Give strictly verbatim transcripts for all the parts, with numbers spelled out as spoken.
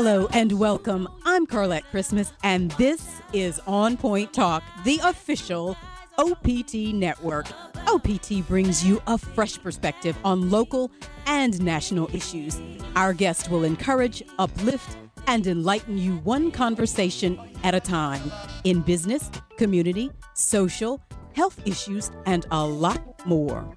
Hello and welcome. I'm Carlette Christmas, and this is On Point Talk, the official O P T network. O P T brings you a fresh perspective on local and national issues. Our guest will encourage, uplift, and enlighten you one conversation at a time in business, community, social, health issues, and a lot more.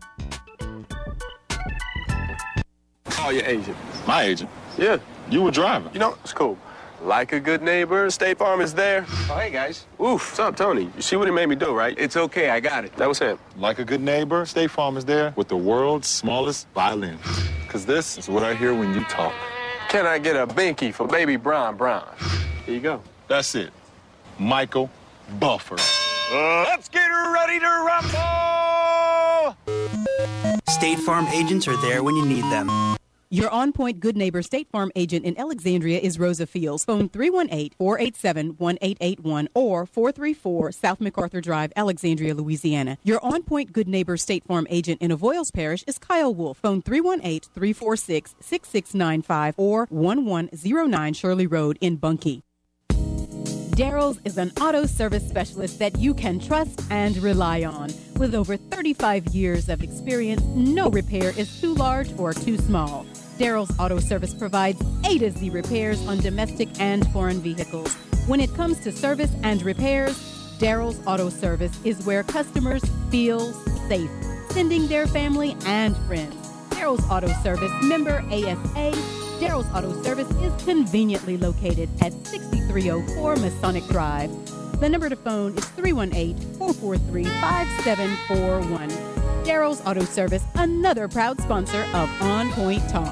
Call your agent. My agent? Yeah. You were driving. You know, it's cool. Like a good neighbor, State Farm is there. Oh, hey, guys. Oof. What's up, Tony? You see what he made me do, right? It's okay, I got it. That was him. Like a good neighbor, State Farm is there with the world's smallest violin. Because this is what I hear when you talk. Can I get a binky for baby Brian Brown? Here you go. That's it. Michael Buffer. Uh, let's get ready to rumble! State Farm agents are there when you need them. Your On Point Good Neighbor State Farm agent in Alexandria is Rosa Fields. Phone three one eight, four eight seven, one eight eight one or four three four South MacArthur Drive, Alexandria, Louisiana. Your On Point Good Neighbor State Farm agent in Avoyles Parish is Kyle Wolf. Phone three one eight, three four six, six six nine five or one one zero nine Shirley Road in Bunkie. Daryl's is an auto service specialist that you can trust and rely on. With over thirty-five years of experience, no repair is too large or too small. Daryl's Auto Service provides A to Z repairs on domestic and foreign vehicles. When it comes to service and repairs, Daryl's Auto Service is where customers feel safe, sending their family and friends. Daryl's Auto Service, member A S A. Daryl's Auto Service is conveniently located at sixty-three oh four Masonic Drive. The number to phone is three one eight, four four three, five seven four one. Daryl's Auto Service, another proud sponsor of On Point Talk.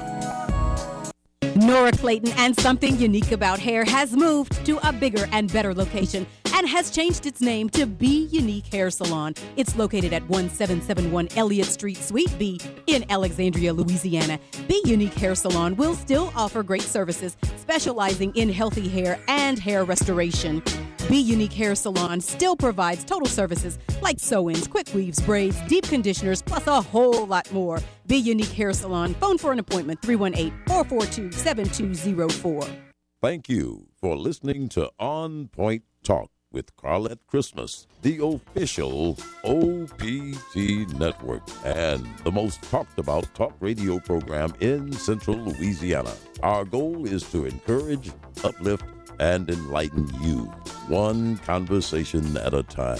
Nora Clayton and Something Unique About Hair has moved to a bigger and better location and has changed its name to Be Unique Hair Salon. It's located at one seven seven one Elliott Street, Suite B in Alexandria, Louisiana. Be Unique Hair Salon will still offer great services, specializing in healthy hair and hair restoration. Be Unique Hair Salon still provides total services like sew-ins, quick weaves, braids, deep conditioners, plus a whole lot more. Be Unique Hair Salon. Phone for an appointment, three one eight, four four two, seven two zero four. Thank you for listening to On Point Talk with Carlette Christmas, the official O P T network and the most talked about talk radio program in Central Louisiana. Our goal is to encourage, uplift, and enlighten you, one conversation at a time.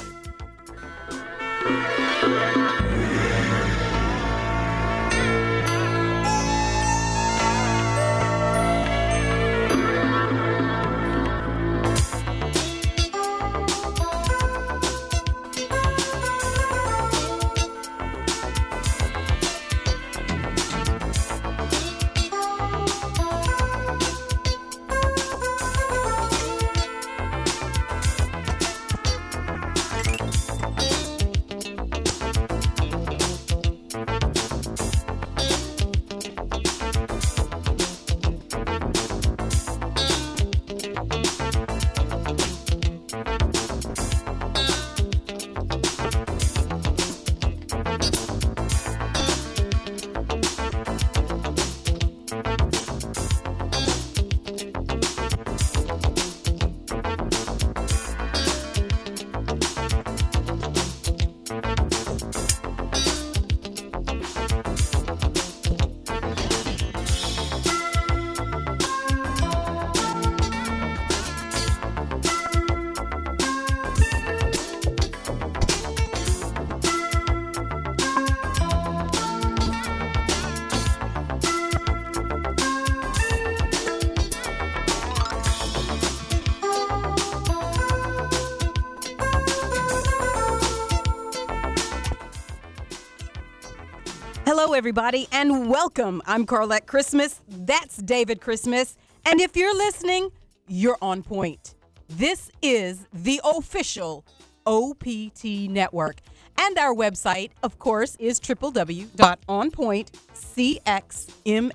Hello, everybody, and welcome. I'm Carlette Christmas. That's David Christmas. And if you're listening, you're on point. This is the official O P T network. And our website, of course, is w w w dot on point c x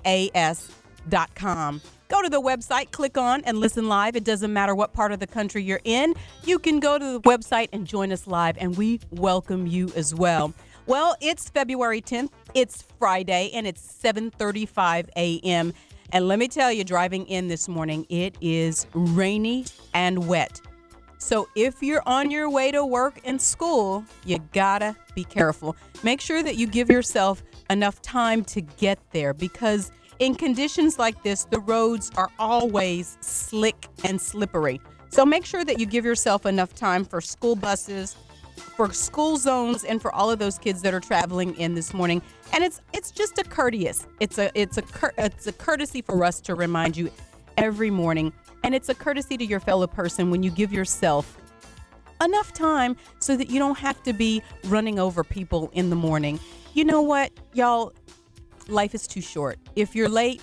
mas dot com. Go to the website, click on and listen live. It doesn't matter what part of the country you're in. You can go to the website and join us live, and we welcome you as well. Well, it's February tenth. It's Friday, and it's seven thirty-five a.m. And let me tell you, driving in this morning, it is rainy and wet. So if you're on your way to work and school, you gotta be careful. Make sure that you give yourself enough time to get there, because in conditions like this, the roads are always slick and slippery. So make sure that you give yourself enough time for school buses, for school zones, and for all of those kids that are traveling in this morning. And it's it's just a courteous. It's a it's a cur- it's a courtesy for us to remind you every morning, and it's a courtesy to your fellow person when you give yourself enough time so that you don't have to be running over people in the morning. You know what, y'all? Life is too short. If you're late,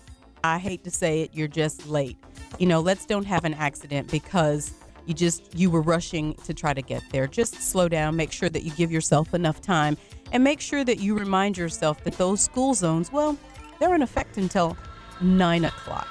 I hate to say it, you're just late. You know, let's don't have an accident because you just you were rushing to try to get there. Just slow down, make sure that you give yourself enough time, and make sure that you remind yourself that those school zones, well, they're in effect until nine o'clock.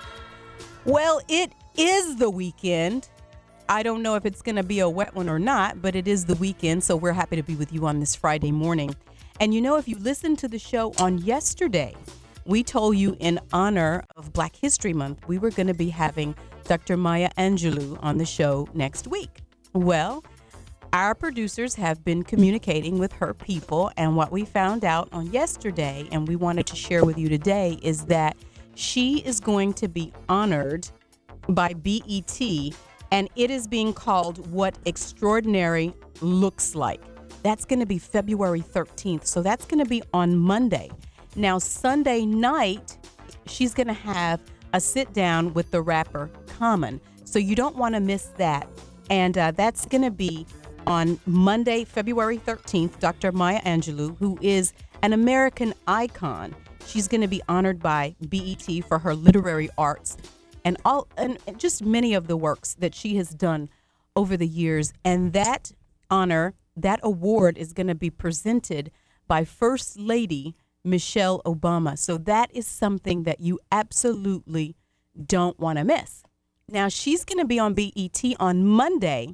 Well, it is the weekend. I don't know if it's going to be a wet one or not, but it is the weekend, so we're happy to be with you on this Friday morning. And you know, if you listened to the show on yesterday, we told you in honor of Black History Month, we were going to be having Doctor Maya Angelou on the show next week. Well, our producers have been communicating with her people, and what we found out on yesterday, and we wanted to share with you today, is that she is going to be honored by B E T, and it is being called What Extraordinary Looks Like. That's going to be February thirteenth, so that's going to be on Monday. Now, Sunday night, she's going to have a sit down with the rapper Common, so you don't want to miss that. And uh, that's going to be on Monday, February thirteenth. Doctor Maya Angelou, who is an American icon, she's going to be honored by B E T for her literary arts and all, and just many of the works that she has done over the years. And that honor, that award, is going to be presented by First Lady Michelle Obama. So that is something that you absolutely don't want to miss. Now, she's going to be on B E T on Monday.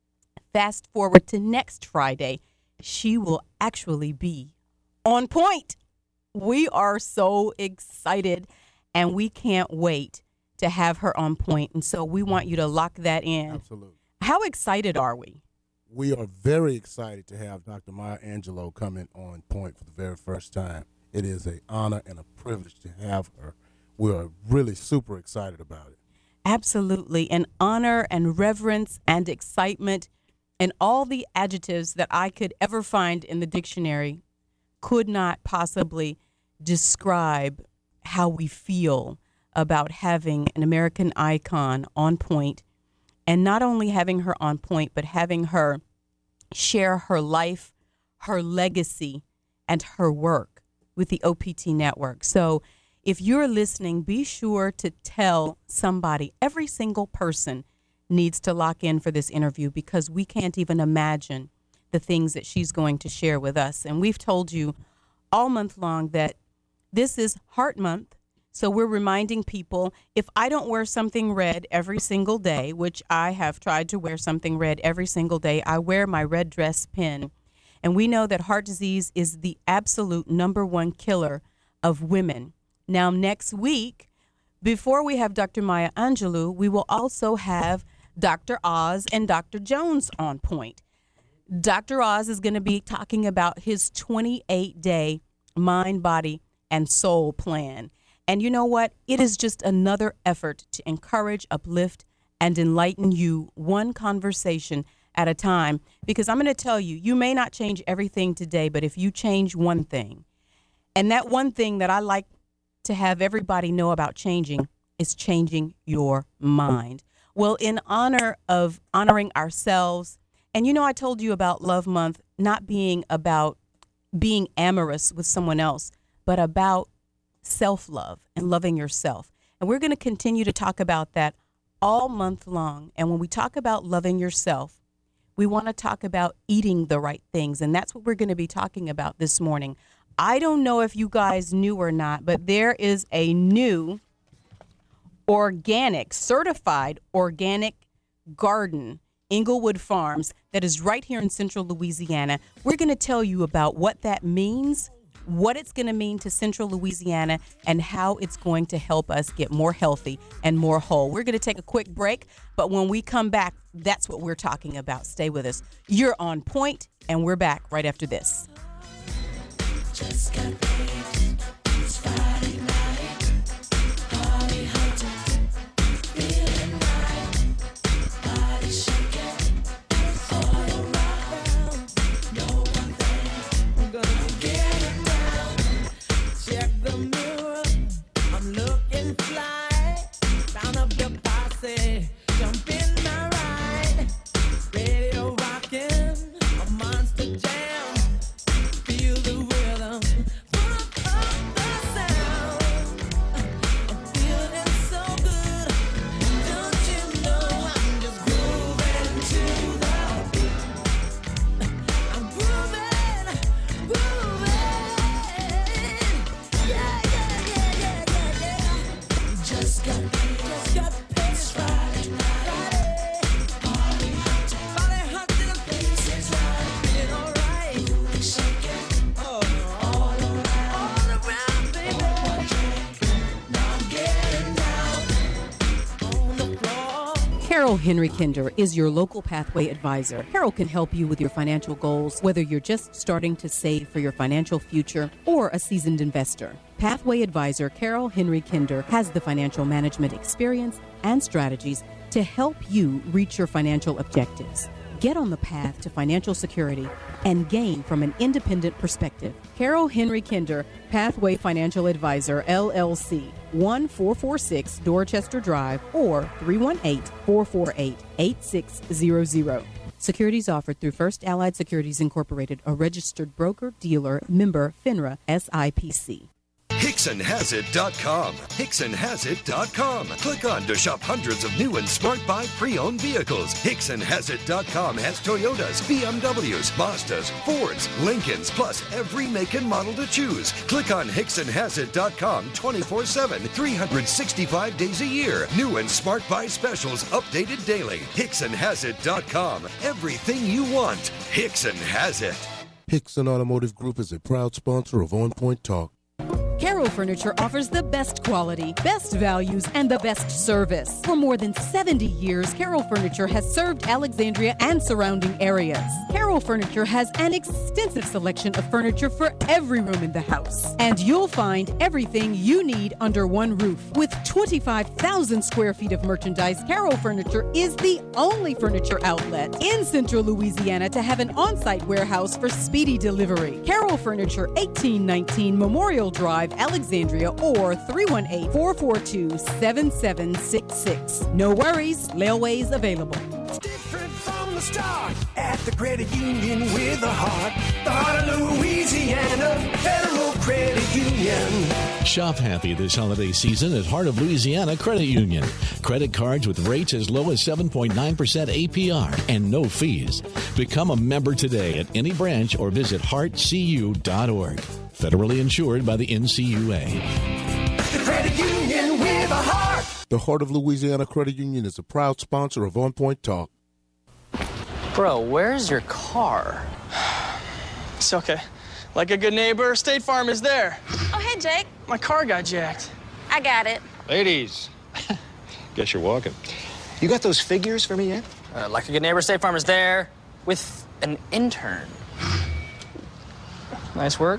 Fast forward to next Friday, she will actually be on point. We are so excited, and we can't wait to have her on point. And so we want you to lock that in. Absolutely. How excited are we? We are very excited to have Doctor Maya Angelou coming on point for the very first time. It is an honor and a privilege to have her. We are really super excited about it. Absolutely. An honor and reverence and excitement and all the adjectives that I could ever find in the dictionary could not possibly describe how we feel about having an American icon on point, and not only having her on point, but having her share her life, her legacy, and her work with the O P T network. So if you're listening, be sure to tell somebody. Every single person needs to lock in for this interview, because we can't even imagine the things that she's going to share with us. And we've told you all month long that this is Heart Month. So we're reminding people, if I don't wear something red every single day, which I have tried to wear something red every single day, I wear my red dress pin. And we know that heart disease is the absolute number one killer of women. Now, next week, before we have Doctor Maya Angelou, we will also have Doctor Oz and Doctor Jones on point. Doctor Oz is going to be talking about his twenty-eight day mind, body, and soul plan. And you know what? It is just another effort to encourage, uplift, and enlighten you one conversation at a time. Because I'm going to tell you, you may not change everything today, but if you change one thing, and that one thing that I like to have everybody know about changing is changing your mind. Well, in honor of honoring ourselves, and you know, I told you about Love Month not being about being amorous with someone else, but about self-love and loving yourself. And we're going to continue to talk about that all month long. And when we talk about loving yourself, we want to talk about eating the right things. And that's what we're going to be talking about this morning. I don't know if you guys knew or not, but there is a new organic, certified organic garden, Inglewood Farms, that is right here in central Louisiana. We're going to tell you about what that means, what it's going to mean to Central Louisiana, and how it's going to help us get more healthy and more whole. We're going to take a quick break, but when we come back, that's what we're talking about. Stay with us. You're on point, and we're back right after this. Just got paid. It's Friday night. Party hunting. Feeling right. Body shaking. All around. No one thing. I'm gonna get it down. Check the mirror. I'm looking fly. Round up your posse. Jump in my ride. Radio rocking. A monster jam. Feel the rhythm. Pump up the sound. I'm feeling so good. Don't you know I'm just grooving to the beat. I'm grooving, grooving. Yeah, yeah, yeah, yeah, yeah, yeah. Just got paid, just got paid. It's Friday night. Party hunting. Party hunting. The place is right. Feeling alright. Moving, shaking. Oh, all around. All around, baby. One drink. Now I'm getting down on the floor. Carol Henry Kinder is your local Pathway advisor. Carol can help you with your financial goals, whether you're just starting to save for your financial future or a seasoned investor. Pathway advisor Carol Henry Kinder has the financial management experience and strategies to help you reach your financial objectives. Get on the path to financial security and gain from an independent perspective. Carol Henry Kinder, Pathway Financial Advisor, L L C, one four four six Dorchester Drive or three one eight, four four eight, eight six zero zero. Securities offered through First Allied Securities Incorporated, a registered broker, dealer, member, FINRA, S I P C. Hickson Has It dot com. Hickson Has It dot com. Click on to shop hundreds of new and smart buy pre-owned vehicles. Hickson Has It dot com has Toyotas, B M Ws, Mazdas, Fords, Lincolns, plus every make and model to choose. Click on Hickson Has It dot com twenty-four seven, three hundred sixty-five days a year. New and smart buy specials updated daily. Hickson Has It dot com. Everything you want. Hickson has it. Hickson Automotive Group is a proud sponsor of On Point Talk. Carol Furniture offers the best quality, best values, and the best service. For more than seventy years, Carol Furniture has served Alexandria and surrounding areas. Carol Furniture has an extensive selection of furniture for every room in the house. And you'll find everything you need under one roof. With twenty-five thousand square feet of merchandise, Carol Furniture is the only furniture outlet in Central Louisiana to have an on-site warehouse for speedy delivery. Carol Furniture, eighteen nineteen Memorial Drive, Alexandria, or three one eight, four four two, seven seven six six. No worries, layaway's available. Different from the start at the credit union with a heart. The heart of Louisiana, Federal Credit Union. Shop happy this holiday season at Heart of Louisiana Credit Union. Credit cards with rates as low as seven point nine percent A P R and no fees. Become a member today at any branch or visit heart c u dot org. Federally insured by the N C U A. The credit union with a heart. The Heart of Louisiana Credit Union is a proud sponsor of On Point Talk. Bro, where's your car? It's okay. Like a good neighbor, State Farm is there. Oh, hey, Jake. My car got jacked. I got it. Ladies, guess you're walking. You got those figures for me yet? Uh, like a good neighbor, State Farm is there with an intern. Nice work.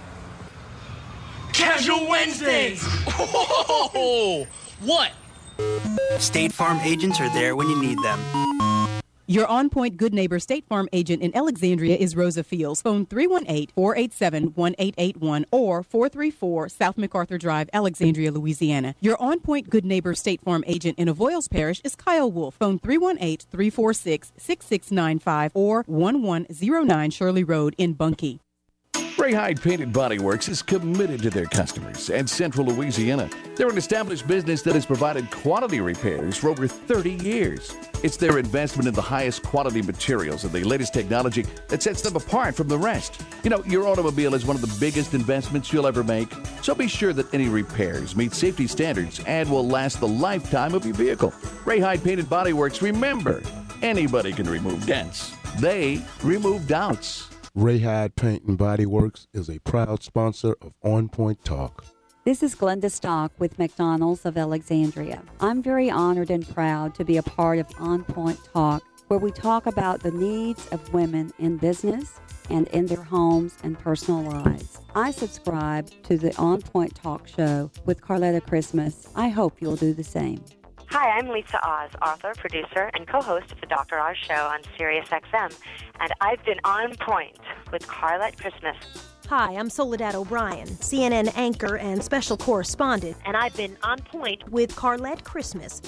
Casual Wednesdays! Oh, what? State Farm agents are there when you need them. Your on-point Good Neighbor State Farm agent in Alexandria is Rosa Fields. Phone three one eight, four eight seven, one eight eight one or four three four South MacArthur Drive, Alexandria, Louisiana. Your on-point Good Neighbor State Farm agent in Avoyles Parish is Kyle Wolf. Phone three one eight, three four six, six six nine five or one one zero nine Shirley Road in Bunkie. Ray Hyde Painted Body Works is committed to their customers and Central Louisiana. They're an established business that has provided quality repairs for over thirty years. It's their investment in the highest quality materials and the latest technology that sets them apart from the rest. You know, your automobile is one of the biggest investments you'll ever make, so be sure that any repairs meet safety standards and will last the lifetime of your vehicle. Ray Hyde Painted Body Works, remember, anybody can remove dents. They remove doubts. Rayhide Paint and Body Works is a proud sponsor of On Point Talk. This is Glenda Stock with McDonald's of Alexandria. I'm very honored and proud to be a part of On Point Talk, where we talk about the needs of women in business and in their homes and personal lives. I subscribe to the On Point Talk show with Carletta Christmas. I hope you'll do the same. Hi, I'm Lisa Oz, author, producer, and co-host of the Doctor Oz Show on Sirius X M, and I've been on point with Carlette Christmas. Hi, I'm Soledad O'Brien, C N N anchor and special correspondent, and I've been on point with Carlette Christmas.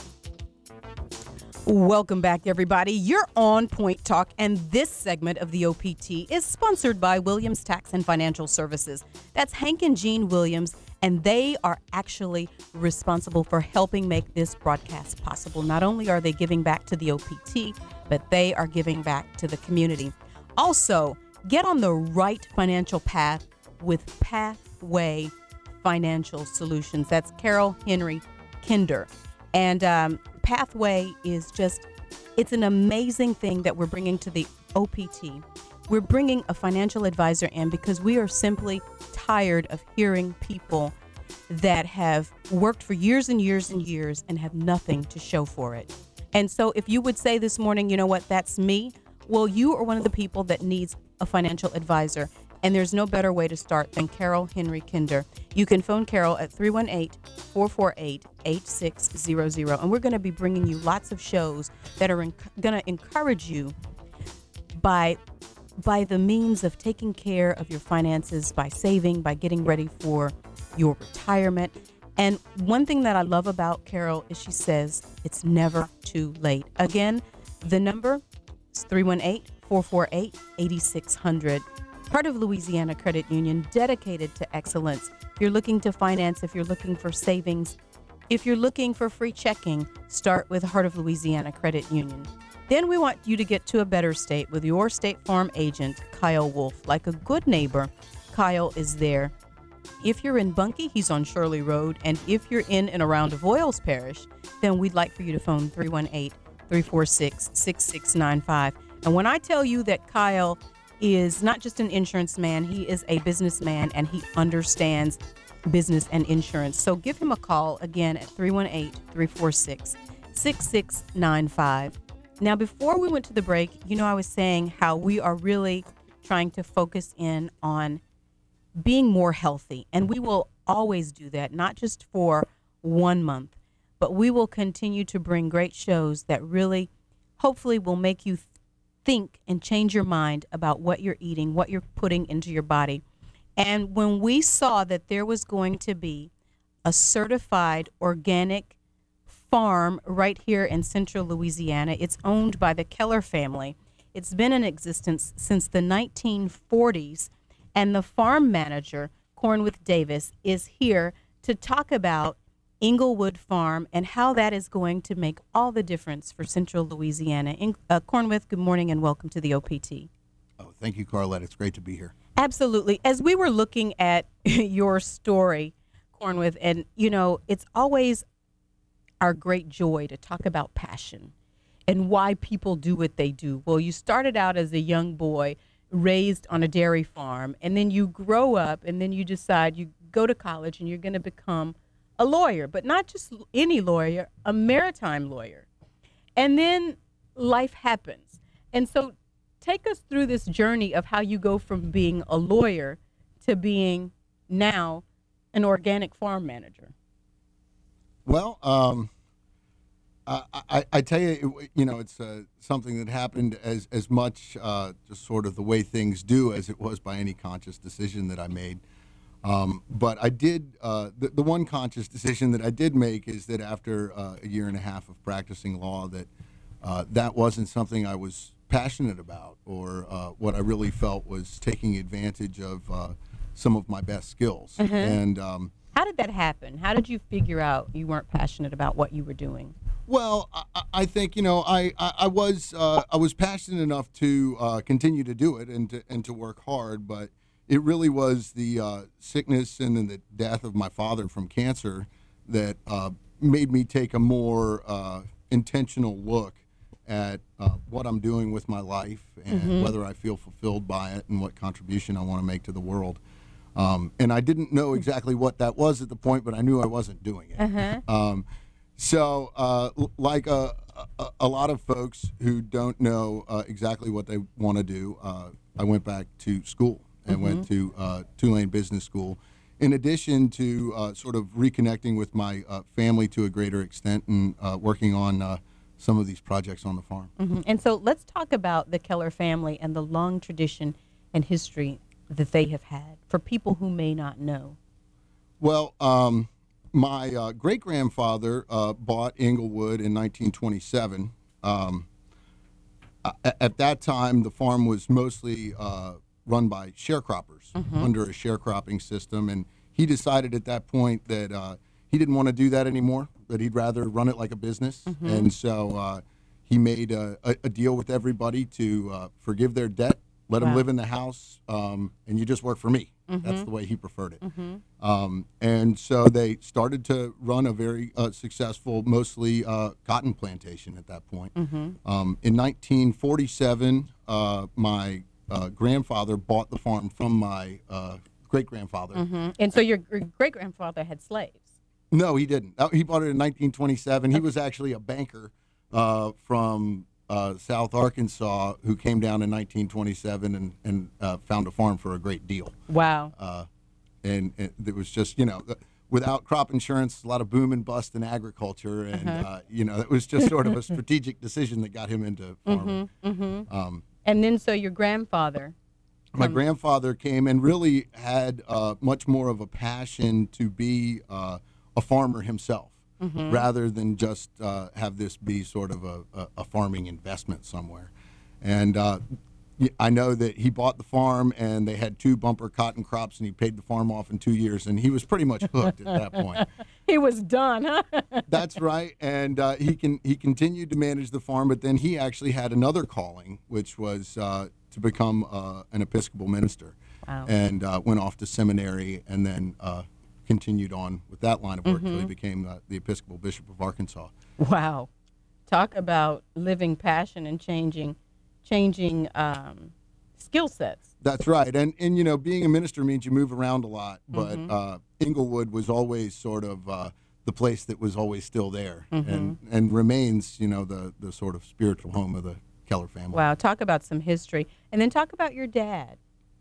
Welcome back, everybody. You're on Point Talk, and this segment of the O P T is sponsored by Williams Tax and Financial Services. That's Hank and Jean Williams, and they are actually responsible for helping make this broadcast possible. Not only are they giving back to the O P T, but they are giving back to the community. Also, get on the right financial path with Pathway Financial Solutions. That's Carol Henry Kinder. And um, Pathway is just, it's an amazing thing that we're bringing to the O P T. We're bringing a financial advisor in because we are simply tired of hearing people that have worked for years and years and years and have nothing to show for it. And so if you would say this morning, you know what, that's me, well, you are one of the people that needs a financial advisor. And there's no better way to start than Carol Henry Kinder. You can phone Carol at three one eight, four four eight, eight six zero zero. And we're going to be bringing you lots of shows that are enc- going to encourage you by by the means of taking care of your finances, by saving, by getting ready for your retirement. And one thing that I love about Carol is she says it's never too late. Again, the number is three one eight, four four eight, eight six zero zero. Part of Louisiana Credit Union, dedicated to excellence. If you're looking to finance, if you're looking for savings, if you're looking for free checking, start with Heart of Louisiana Credit Union. Then we want you to get to a better state with your State Farm agent, Kyle Wolf. Like a good neighbor, Kyle is there. If you're in Bunkie, he's on Shirley Road. And if you're in and around Avoyles Parish, then we'd like for you to phone three one eight, three four six, six six nine five. And when I tell you that Kyle is not just an insurance man, he is a businessman, and he understands business and insurance. So give him a call again at three one eight, three four six, six six nine five. Now, before we went to the break, you know, I was saying how we are really trying to focus in on being more healthy, and we will always do that, not just for one month, but we will continue to bring great shows that really, hopefully, will make you think and change your mind about what you're eating, what you're putting into your body. And when we saw that there was going to be a certified organic farm right here in central Louisiana, it's owned by the Keller family. It's been in existence since the nineteen forties, and the farm manager, Cornwith Davis, is here to talk about Inglewood Farm and how that is going to make all the difference for central Louisiana. In, uh, Cornwith, good morning and welcome to the O P T. Oh, thank you, Carlette. It's great to be here. Absolutely. As we were looking at your story, Cornwith, and, you know, it's always our great joy to talk about passion and why people do what they do. Well, you started out as a young boy raised on a dairy farm, and then you grow up, and then you decide you go to college and you're going to become a lawyer, but not just any lawyer, a maritime lawyer. And then life happens. And so take us through this journey of how you go from being a lawyer to being now an organic farm manager. Well, um, I, I, I tell you, it, you know, it's uh, something that happened as, as much uh, just sort of the way things do as it was by any conscious decision that I made. Um, but I did, uh, the, the one conscious decision that I did make is that after uh, a year and a half of practicing law, that uh, that wasn't something I was passionate about, or uh, what I really felt was taking advantage of uh, some of my best skills. Mm-hmm. And um, how did that happen? How did you figure out you weren't passionate about what you were doing? Well, I, I think, you know, I, I, I was uh, I was passionate enough to uh, continue to do it and to, and to work hard, but it really was the uh, sickness and then the death of my father from cancer that uh, made me take a more uh, intentional look at uh, what I'm doing with my life and Mhm. whether I feel fulfilled by it and what contribution I want to make to the world. Um, and I didn't know exactly what that was at the point, but I knew I wasn't doing it. Uh-huh. Um, so, uh, l- like a, a, a lot of folks who don't know uh, exactly what they want to do, uh, I went back to school and went Mhm. to uh, Tulane Business School. In addition to uh, sort of reconnecting with my uh, family to a greater extent and uh, working on uh, some of these projects on the farm. Mhm. And so let's talk about the Keller family and the long tradition and history that they have had for people who may not know. Well, um, my uh, great grandfather uh, bought Inglewood in nineteen twenty-seven. Um, a- at that time, the farm was mostly uh, run by sharecroppers Mhm. under a sharecropping system, and he decided at that point that uh, he didn't want to do that anymore, that he'd rather run it like a business. Mhm. And so uh, he made a, a, a deal with everybody to uh, forgive their debt, let them Wow. live in the house, um, and you just work for me. That's Mhm. the way he preferred it. Mhm. Um, and so they started to run a very uh, successful, mostly uh, cotton plantation at that point. Mhm. Um, in nineteen forty-seven, uh, my uh, grandfather bought the farm from my uh, great grandfather. Mhm. And so your great grandfather had slaves. No, he didn't. Uh, He bought it in nineteen twenty-seven. He was actually a banker uh, from uh, South Arkansas who came down in nineteen twenty-seven and, and uh, found a farm for a great deal. Wow. Uh, and, and it was just, you know, without crop insurance, a lot of boom and bust in agriculture. And, Uh-huh. uh, you know, it was just sort of a strategic decision that got him into farming. Mm-hmm. Mm-hmm. Um, And then so your grandfather. my um, grandfather came and really had uh, much more of a passion to be uh, a farmer himself, Mhm. rather than just uh, have this be sort of a, a, a farming investment somewhere. And uh, y- I know that he bought the farm and they had two bumper cotton crops and he paid the farm off in two years and he was pretty much hooked at that point. He was done, huh? That's right, and uh, he can he continued to manage the farm, but then he actually had another calling, which was uh, to become uh, an Episcopal minister, Wow. and uh, went off to seminary, and then uh, continued on with that line of work until he Mhm. became uh, the Episcopal Bishop of Arkansas. Wow. Talk about living passion and changing changing um, skill sets. That's right, and and you know, being a minister means you move around a lot, but Mhm. uh, Inglewood was always sort of uh, the place that was always still there, Mhm. and and remains, you know, the the sort of spiritual home of the Keller family. Wow. Talk about some history. And then talk about your dad.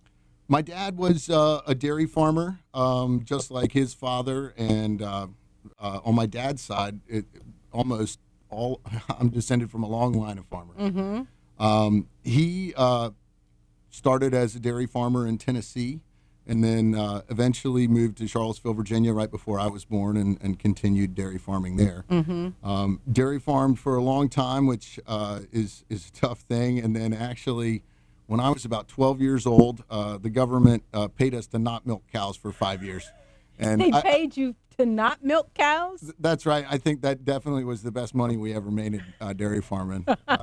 My dad was uh, a dairy farmer, um, just like his father, and uh, uh, on my dad's side, it, almost all I'm descended from a long line of farmers. Mm-hmm. Um, he uh, started as a dairy farmer in Tennessee, and then uh, eventually moved to Charlottesville, Virginia, right before I was born, and, and continued dairy farming there. Mhm. Um, dairy farmed for a long time, which uh, is is a tough thing, and then actually. When I was about twelve years old, uh, the government uh, paid us to not milk cows for five years. And They I- paid you to not milk cows? that's right. I think that definitely was the best money we ever made in uh, dairy farming. Uh,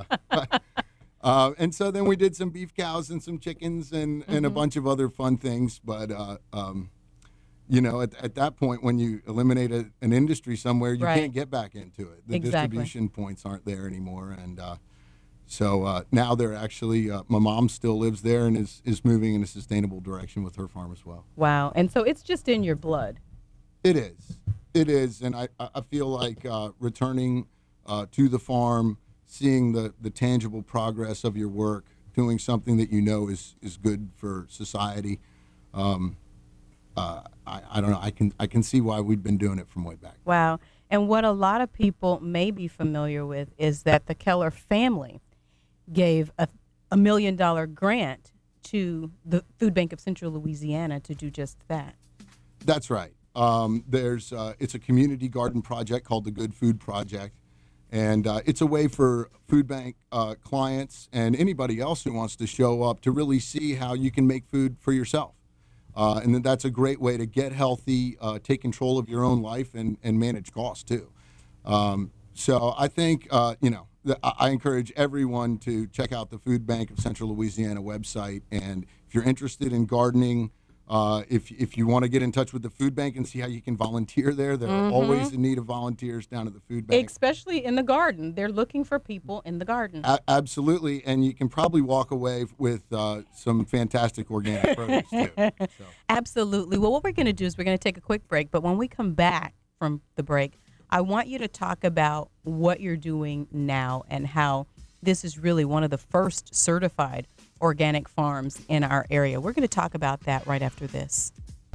uh, and so then we did some beef cows and some chickens and, and a Mhm. bunch of other fun things. But, uh, um, you know, at, at that point, when you eliminate a, an industry somewhere, you Right. can't get back into it. The Exactly. distribution points aren't there anymore. And uh, so uh, now they're actually, uh, my mom still lives there and is, is moving in a sustainable direction with her farm as well. Wow. And so it's just in your blood. It is. It is. And I, I feel like uh, returning uh, to the farm, seeing the, the tangible progress of your work, doing something that you know is, is good for society. Um, uh, I, I don't know. I can I can see why we've been doing it from way back. Wow. And what a lot of people may be familiar with is that the Keller family gave a, a million dollar grant to the Food Bank of Central Louisiana to do just that. That's right. Um, there's uh, it's a community garden project called the Good Food Project, and uh, it's a way for food bank uh, clients and anybody else who wants to show up to really see how you can make food for yourself. Uh, and then that's a great way to get healthy, uh, take control of your own life, and, and manage costs too. Um, so I think, uh, you know, the, I I encourage everyone to check out the Food Bank of Central Louisiana website. And if you're interested in gardening, Uh, if if you want to get in touch with the food bank and see how you can volunteer there, they're Mhm. always in need of volunteers down at the food bank. Especially in the garden. They're looking for people in the garden. A- absolutely, and you can probably walk away with uh, some fantastic organic produce too. Absolutely. Well, what we're going to do is we're going to take a quick break, but when we come back from the break, I want you to talk about what you're doing now and how this is really one of the first certified organic farms in our area. We're going to talk about that right after this.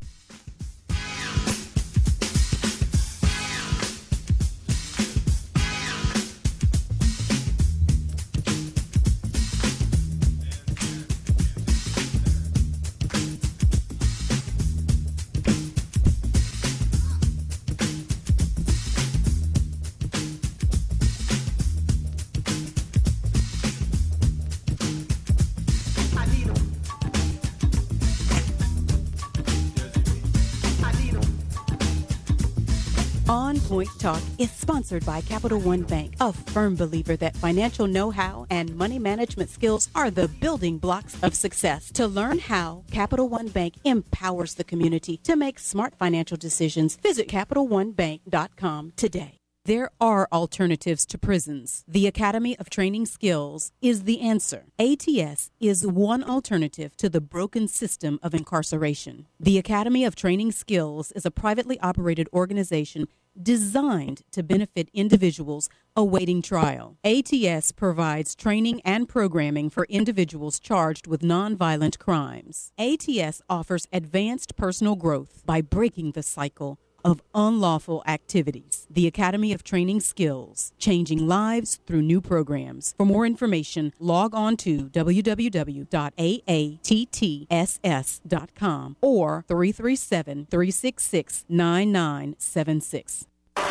On Point Talk is sponsored by Capital One Bank, a firm believer that financial know-how and money management skills are the building blocks of success. To learn how Capital One Bank empowers the community to make smart financial decisions, visit capital one bank dot com today. There are alternatives to prisons. The Academy of Training Skills is the answer. A T S is one alternative to the broken system of incarceration. The Academy of Training Skills is a privately operated organization designed to benefit individuals awaiting trial. A T S provides training and programming for individuals charged with nonviolent crimes. A T S offers advanced personal growth by breaking the cycle of unlawful activities. The Academy of Training Skills, changing lives through new programs. For more information, log on to w w w dot a a t t s s dot com or three three seven, three six six, nine nine seven six.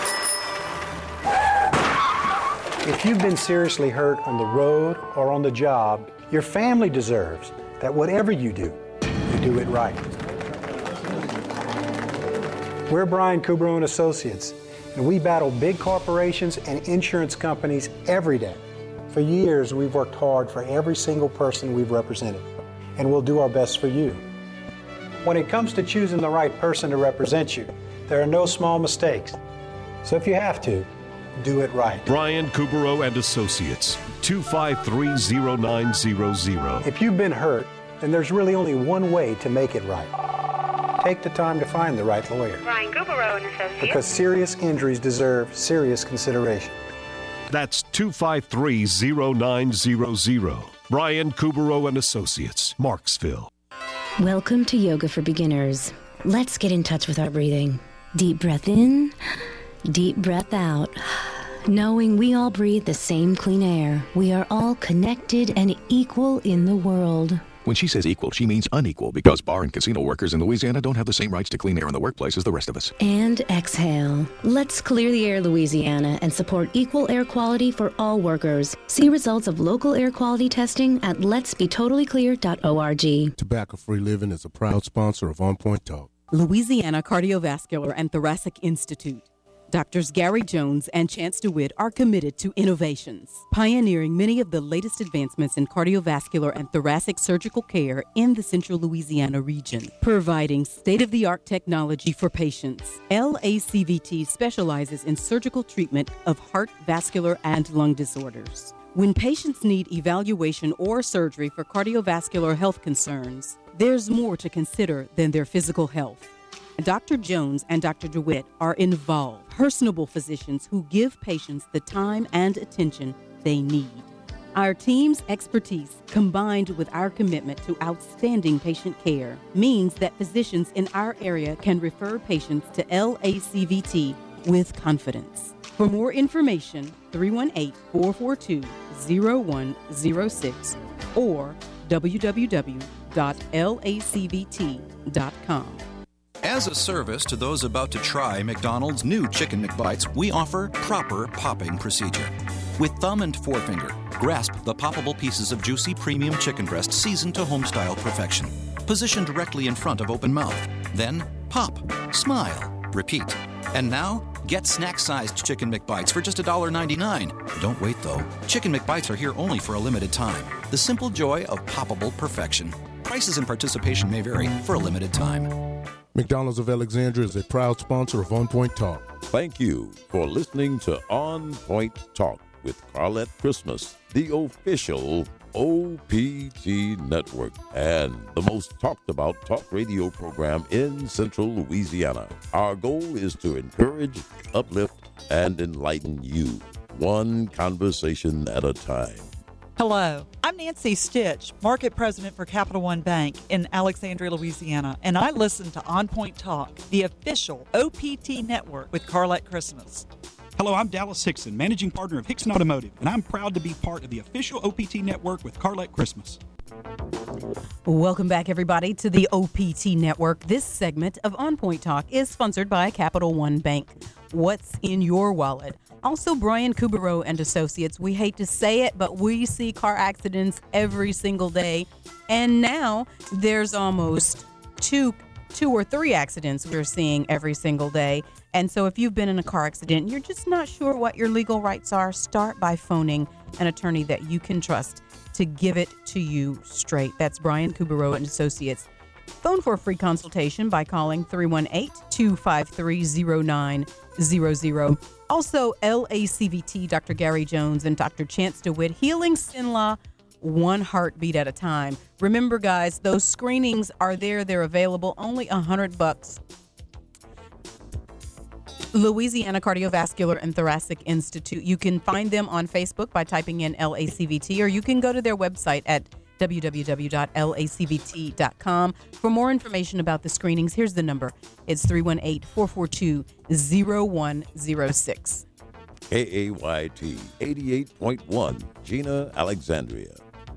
If you've been seriously hurt on the road or on the job, your family deserves that whatever you do, you do it right. We're Brian Kubrow and Associates, and we battle big corporations and insurance companies every day. For years, we've worked hard for every single person we've represented, and we'll do our best for you. When it comes to choosing the right person to represent you, there are no small mistakes. So if you have to, do it right. Brian Kubrow and Associates, two five three, zero nine zero zero. If you've been hurt, then there's really only one way to make it right. Take the time to find the right lawyer. Brian Kubrow and Associates. Because serious injuries deserve serious consideration. That's two five three, zero nine zero zero. Brian Kubrow and Associates, Marksville. Welcome to Yoga for Beginners. Let's get in touch with our breathing. Deep breath in, deep breath out. Knowing we all breathe the same clean air, we are all connected and equal in the world. When she says equal, she means unequal, because bar and casino workers in Louisiana don't have the same rights to clean air in the workplace as the rest of us. And exhale. Let's clear the air, Louisiana, and support equal air quality for all workers. See results of local air quality testing at lets be totally clear dot org. Tobacco-Free Living is a proud sponsor of On Point Talk. Louisiana Cardiovascular and Thoracic Institute. Doctors Gary Jones and Chance DeWitt are committed to innovations, pioneering many of the latest advancements in cardiovascular and thoracic surgical care in the central Louisiana region, providing state-of-the-art technology for patients. L A C V T specializes in surgical treatment of heart, vascular, and lung disorders. When patients need evaluation or surgery for cardiovascular health concerns, there's more to consider than their physical health. Doctor Jones and Doctor DeWitt are involved, personable physicians who give patients the time and attention they need. Our team's expertise, combined with our commitment to outstanding patient care, means that physicians in our area can refer patients to L A C V T with confidence. For more information, three one eight, four four two, zero one zero six or w w w dot l a c v t dot com. As a service to those about to try McDonald's new Chicken McBites, we offer proper popping procedure. With thumb and forefinger, grasp the poppable pieces of juicy premium chicken breast seasoned to home-style perfection. Position directly in front of open mouth. Then pop, smile, repeat. And now, get snack-sized Chicken McBites for just one dollar ninety-nine. Don't wait, though. Chicken McBites are here only for a limited time. The simple joy of poppable perfection. Prices and participation may vary for a limited time. McDonald's of Alexandria is a proud sponsor of On Point Talk. Thank you for listening to On Point Talk with Carlette Christmas, the official O P T Network and the most talked about talk radio program in Central Louisiana. Our goal is to encourage, uplift, and enlighten you, one conversation at a time. Hello, I'm Nancy Stitch, Market President for Capital One Bank in Alexandria, Louisiana, and I listen to On Point Talk, the official O P T network with Carlette Christmas. Hello, I'm Dallas Hickson, Managing Partner of Hickson Automotive, and I'm proud to be part of the official O P T network with Carlette Christmas. Welcome back, everybody, to the O P T Network. This segment of On Point Talk is sponsored by Capital One Bank. What's in your wallet? Also, Brian Coubereau and Associates. We hate to say it, but we see car accidents every single day. And now there's almost two, two or three accidents we're seeing every single day. And so if you've been in a car accident, you're just not sure what your legal rights are, start by phoning an attorney that you can trust to give it to you straight. That's Brian Coubereau and Associates. Phone for a free consultation by calling three one eight, two five three, zero nine zero zero. Also, L A C V T, Doctor Gary Jones and Doctor Chance DeWitt, healing Sinlaw one heartbeat at a time. Remember, guys, those screenings are there. They're available, only a hundred bucks. Louisiana Cardiovascular and Thoracic Institute. You can find them on Facebook by typing in L A C V T, or you can go to their website at w w w dot l a c v t dot com. For more information about the screenings, here's the number. It's three one eight, four four two, zero one zero six. K A Y T eighty-eight point one, Gina, Alexandria.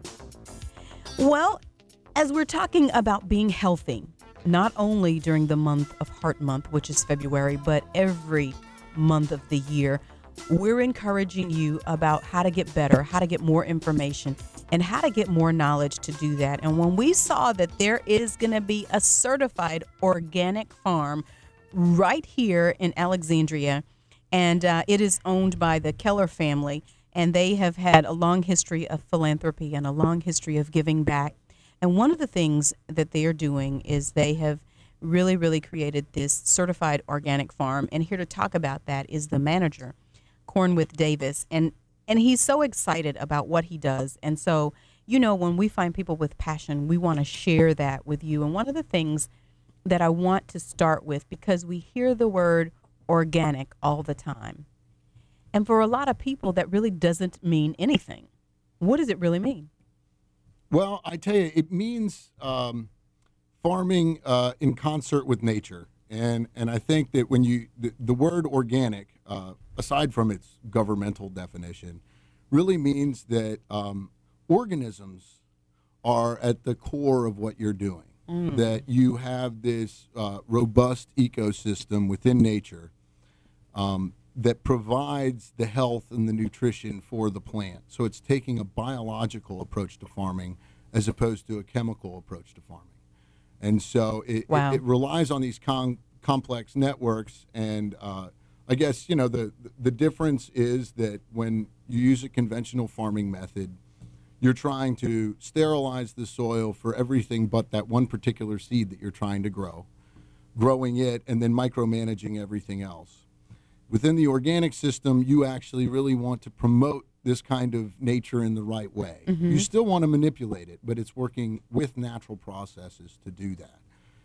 Well, as we're talking about being healthy, not only during the month of Heart Month, which is February, but every month of the year, we're encouraging you about how to get better, how to get more information, and how to get more knowledge to do that. And when we saw that there is going to be a certified organic farm right here in Alexandria, and uh, it is owned by the Keller family, and they have had a long history of philanthropy and a long history of giving back. And one of the things that they are doing is they have really, really created this certified organic farm. And here to talk about that is the manager, Cornwith Davis. And and he's so excited about what he does. And so, you know, when we find people with passion, we want to share that with you. And one of the things that I want to start with, because we hear the word organic all the time, and for a lot of people, that really doesn't mean anything. What does it really mean? Well, I tell you, it means um, farming uh, in concert with nature. And and I think that when you, the, the word organic, uh, aside from its governmental definition, really means that um, organisms are at the core of what you're doing. Mm. That you have this uh, robust ecosystem within nature um, that provides the health and the nutrition for the plant. So it's taking a biological approach to farming as opposed to a chemical approach to farming. And so it, wow. it, it relies on these con- complex networks. And uh, I guess, you know, the, the difference is that when you use a conventional farming method, you're trying to sterilize the soil for everything but that one particular seed that you're trying to grow, growing it and then micromanaging everything else. Within the organic system, you actually really want to promote this kind of nature in the right way. Mm-hmm. You still want to manipulate it, but it's working with natural processes to do that.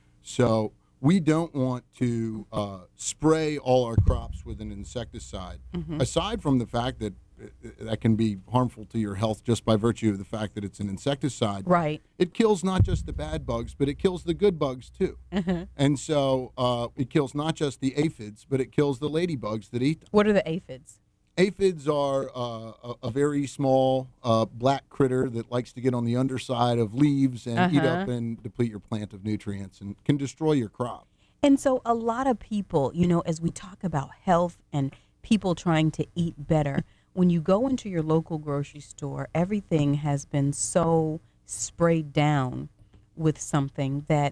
So we don't want to uh, spray all our crops with an insecticide, mm-hmm. aside from the fact that that can be harmful to your health just by virtue of the fact that it's an insecticide. Right. It kills not just the bad bugs, but it kills the good bugs too. Mm-hmm. And so uh, it kills not just the aphids, but it kills the ladybugs that eat them. What are the aphids? Aphids are uh, a, a very small uh, black critter that likes to get on the underside of leaves and uh-huh. eat up and deplete your plant of nutrients and can destroy your crop. And so a lot of people, you know, as we talk about health and people trying to eat better, when you go into your local grocery store, everything has been so sprayed down with something that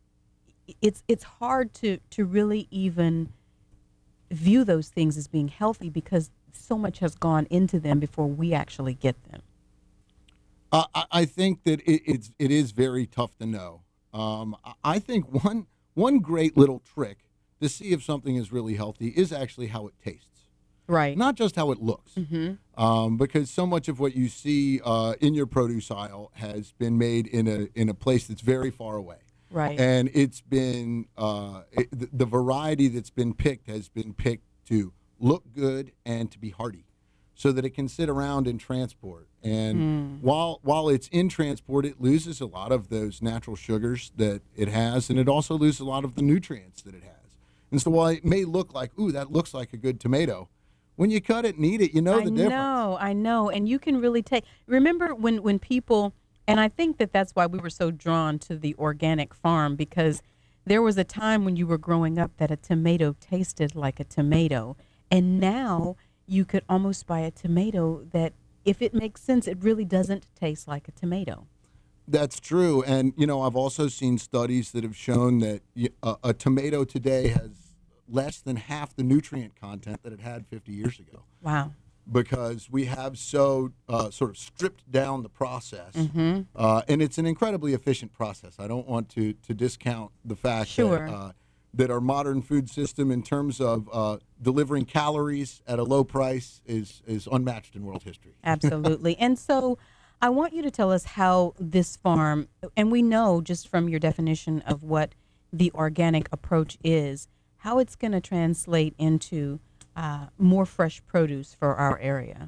it's it's hard to, to really even view those things as being healthy because so much has gone into them before we actually get them. Uh, I, I think that it, it's it is very tough to know. Um, I- I think one one great little trick to see if something is really healthy is actually how it tastes. Right. Not just how it looks. Mm-hmm. Um, because so much of what you see uh, in your produce aisle has been made in a in a place that's very far away. Right. And it's been uh, it, the, the variety that's been picked has been picked to look good and to be hardy, so that it can sit around in transport. And Mm. while while it's in transport, it loses a lot of those natural sugars that it has, and it also loses a lot of the nutrients that it has. And so while it may look like, ooh, that looks like a good tomato, when you cut it and eat it, you know I the difference. know, I know, and you can really take. Remember when when people, and I think that that's why we were so drawn to the organic farm, because there was a time when you were growing up that a tomato tasted like a tomato, and now you could almost buy a tomato that, if it makes sense, it really doesn't taste like a tomato. That's true. And, you know, I've also seen studies that have shown that y- a, a tomato today has less than half the nutrient content that it had fifty years ago. Wow. Because we have so uh, sort of stripped down the process. Mhm. Uh, and it's an incredibly efficient process. I don't want to, to discount the fact Sure. that, uh, that our modern food system, in terms of uh, delivering calories at a low price, is, is unmatched in world history. Absolutely. And so I want you to tell us how this farm, and we know just from your definition of what the organic approach is, how it's going to translate into uh, more fresh produce for our area.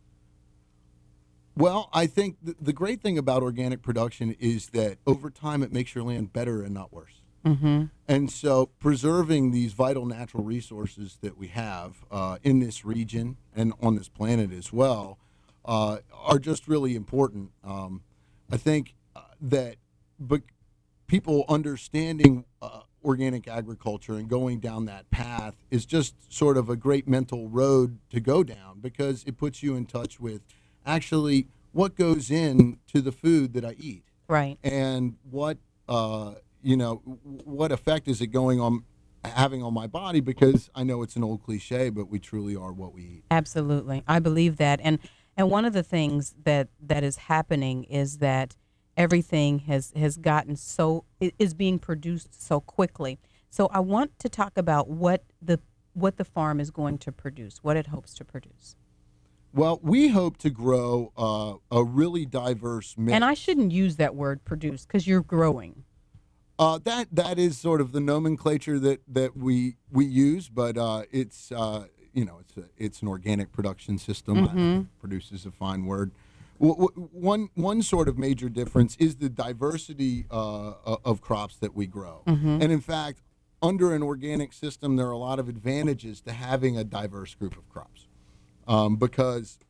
Well, I think th- the great thing about organic production is that over time it makes your land better and not worse. Mm-hmm. And so preserving these vital natural resources that we have uh, in this region and on this planet as well uh, are just really important. Um, I think uh, that but people understanding uh, organic agriculture and going down that path is just sort of a great mental road to go down, because it puts you in touch with actually what goes in to the food that I eat. Right. And what, uh, you know, what effect is it going on, having on my body? Because I know it's an old cliche, but we truly are what we eat. Absolutely. I believe that. And and one of the things that, that is happening is that everything has, has gotten so, i- is being produced so quickly. So I want to talk about what the what the farm is going to produce, what it hopes to produce. Well, we hope to grow uh, a really diverse mix. And I shouldn't use that word produce, because you're growing. Uh, that that is sort of the nomenclature that, that we we use, but uh, it's uh, you know it's a, it's an organic production system. I Mhm. think produce is a fine word. W- w- one one sort of major difference is the diversity uh, o- of crops that we grow, Mhm. and in fact, under an organic system, there are a lot of advantages to having a diverse group of crops, um, because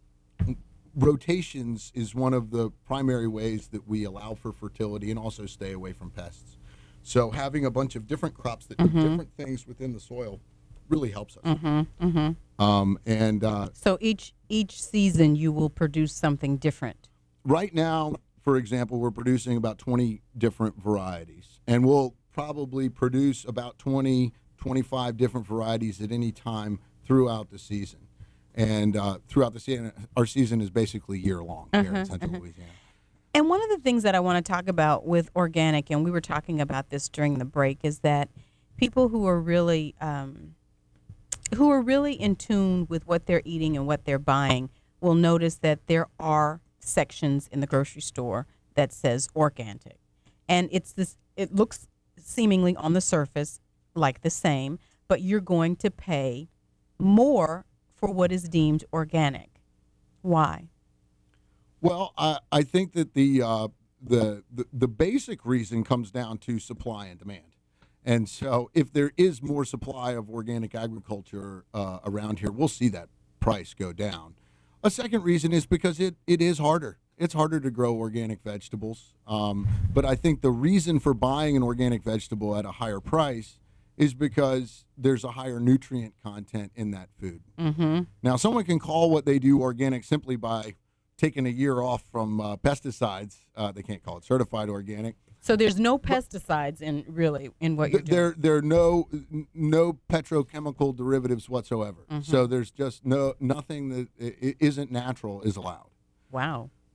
rotations is one of the primary ways that we allow for fertility and also stay away from pests. So having a bunch of different crops that Mhm. do different things within the soil really helps us. Mm-hmm, mm-hmm. Um, and uh, So each each season you will produce something different. right now, for example, we're producing about twenty different varieties, and we'll probably produce about twenty, twenty-five different varieties at any time throughout the season. And uh, throughout the season, our season is basically year long here in Uh-huh, Central uh-huh. Louisiana. And one of the things that I want to talk about with organic, and we were talking about this during the break, is that people who are really um, who are really in tune with what they're eating and what they're buying will notice that there are sections in the grocery store that says organic, and it's this. It looks seemingly on the surface like the same, but you're going to pay more for what is deemed organic. Why? Well, I, I think that the, uh, the the the basic reason comes down to supply and demand. And so if there is more supply of organic agriculture uh, around here, we'll see that price go down. A second reason is because it, it is harder. It's harder to grow organic vegetables. Um, but I think the reason for buying an organic vegetable at a higher price is because there's a higher nutrient content in that food. Mm-hmm. Now, someone can call what they do organic simply by taking a year off from uh, pesticides. Uh, they can't call it certified organic. So there's no pesticides in really in what you're doing. There, there are no no petrochemical derivatives whatsoever. Mhm. So there's just no nothing that i- i- isn't natural is allowed. Wow.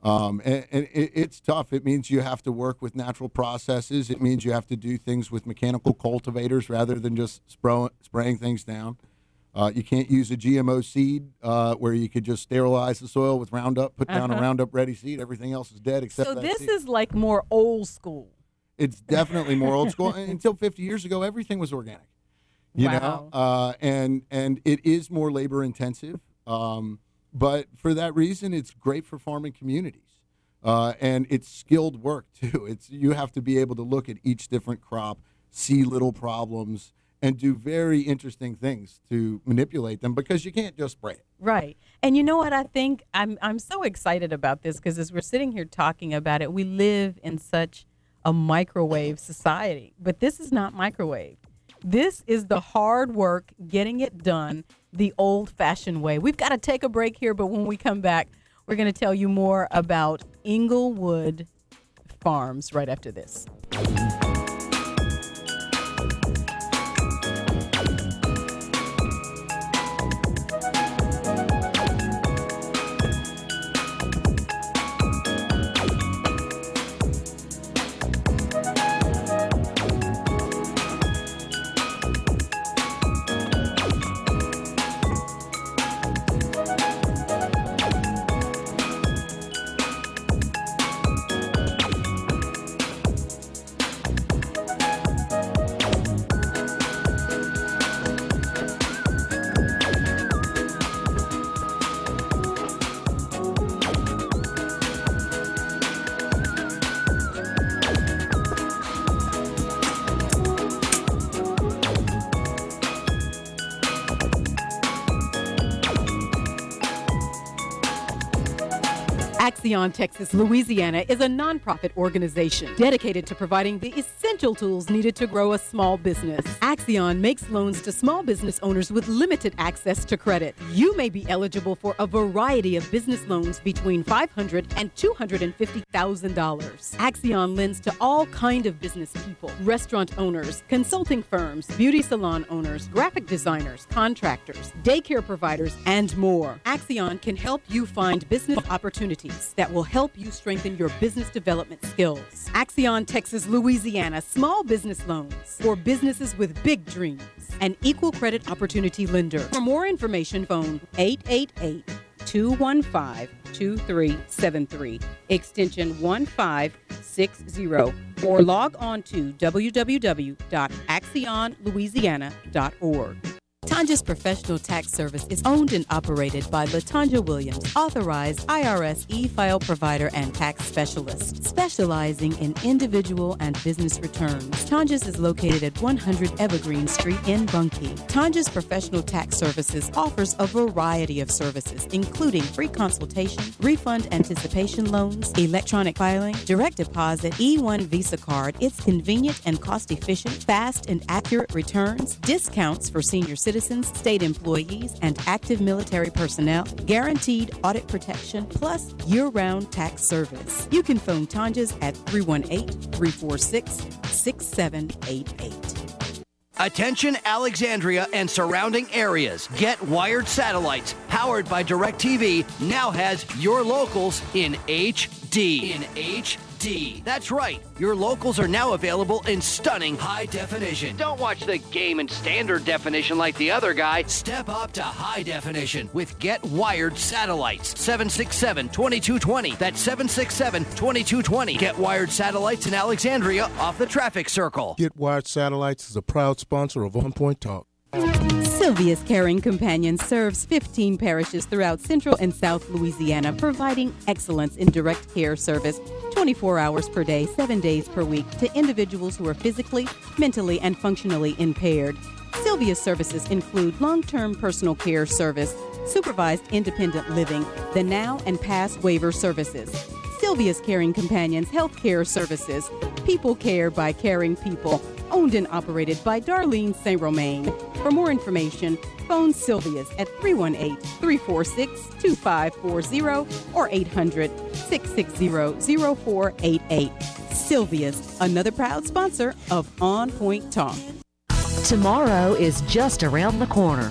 Um, and and it, it's tough. It means you have to work with natural processes. It means you have to do things with mechanical cultivators rather than just spray, spraying things down. Uh, you can't use a G M O seed uh, where you could just sterilize the soil with Roundup, put down Uh-huh. a Roundup ready seed. Everything else is dead except So that this seed. is like more old school. It's definitely more old school. And until fifty years ago, everything was organic. You Wow. know, uh, and and it is more labor intensive. Um, but for that reason, it's great for farming communities, uh, and it's skilled work too. It's you have to be able to look at each different crop, see little problems, and do very interesting things to manipulate them because you can't just spray it. Right. And you know what I think? I'm I'm so excited about this because as we're sitting here talking about it, we live in such a microwave society. But this is not microwave. This is the hard work, getting it done the old-fashioned way. We've got to take a break here, but when we come back, we're going to tell you more about Inglewood Farms right after this. Axion Texas Louisiana is a nonprofit organization dedicated to providing the essential tools needed to grow a small business. Axion makes loans to small business owners with limited access to credit. You may be eligible for a variety of business loans between five hundred thousand dollars and two hundred fifty thousand dollars. Axion lends to all kind of business people, restaurant owners, consulting firms, beauty salon owners, graphic designers, contractors, daycare providers, and more. Axion can help you find business opportunities that will help you strengthen your business development skills. Axion Texas Louisiana Small Business Loans for businesses with big dreams. An equal credit opportunity lender. For more information, phone eight eight eight, two one five, two three seven three, extension one five six zero, or log on to w w w dot axion louisiana dot org. Tanja's Professional Tax Service is owned and operated by LaTanja Williams, authorized I R S e-file provider and tax specialist, specializing in individual and business returns. Tanja's is located at one hundred Evergreen Street in Bunkie. Tanja's Professional Tax Services offers a variety of services, including free consultation, refund anticipation loans, electronic filing, direct deposit, E one Visa card. It's convenient and cost-efficient, fast and accurate returns, discounts for senior citizens, state employees, and active military personnel, guaranteed audit protection, plus year-round tax service. You can phone Tanja's at three one eight, three four six, six seven eight eight. Attention Alexandria and surrounding areas. Get Wired Satellites, powered by DirecTV, now has your locals in H D. In H D. That's right. Your locals are now available in stunning high definition. Don't watch the game in standard definition like the other guy. Step up to high definition with Get Wired Satellites. seven six seven, two two two zero. That's seven six seven, two two two zero. Get Wired Satellites in Alexandria off the traffic circle. Get Wired Satellites is a proud sponsor of On Point Talk. Sylvia's Caring Companion serves fifteen parishes throughout Central and South Louisiana, providing excellence in direct care service twenty-four hours per day, seven days per week to individuals who are physically, mentally, and functionally impaired. Sylvia's services include long-term personal care service, supervised independent living, the now and past waiver services. Sylvia's Caring Companions Health Care Services, people care by caring people, owned and operated by Darlene Saint Romain. For more information, phone Sylvia's at three one eight, three four six, two five four zero or eight hundred, six six zero, zero four eight eight. Sylvia's, another proud sponsor of On Point Talk. Tomorrow is just around the corner.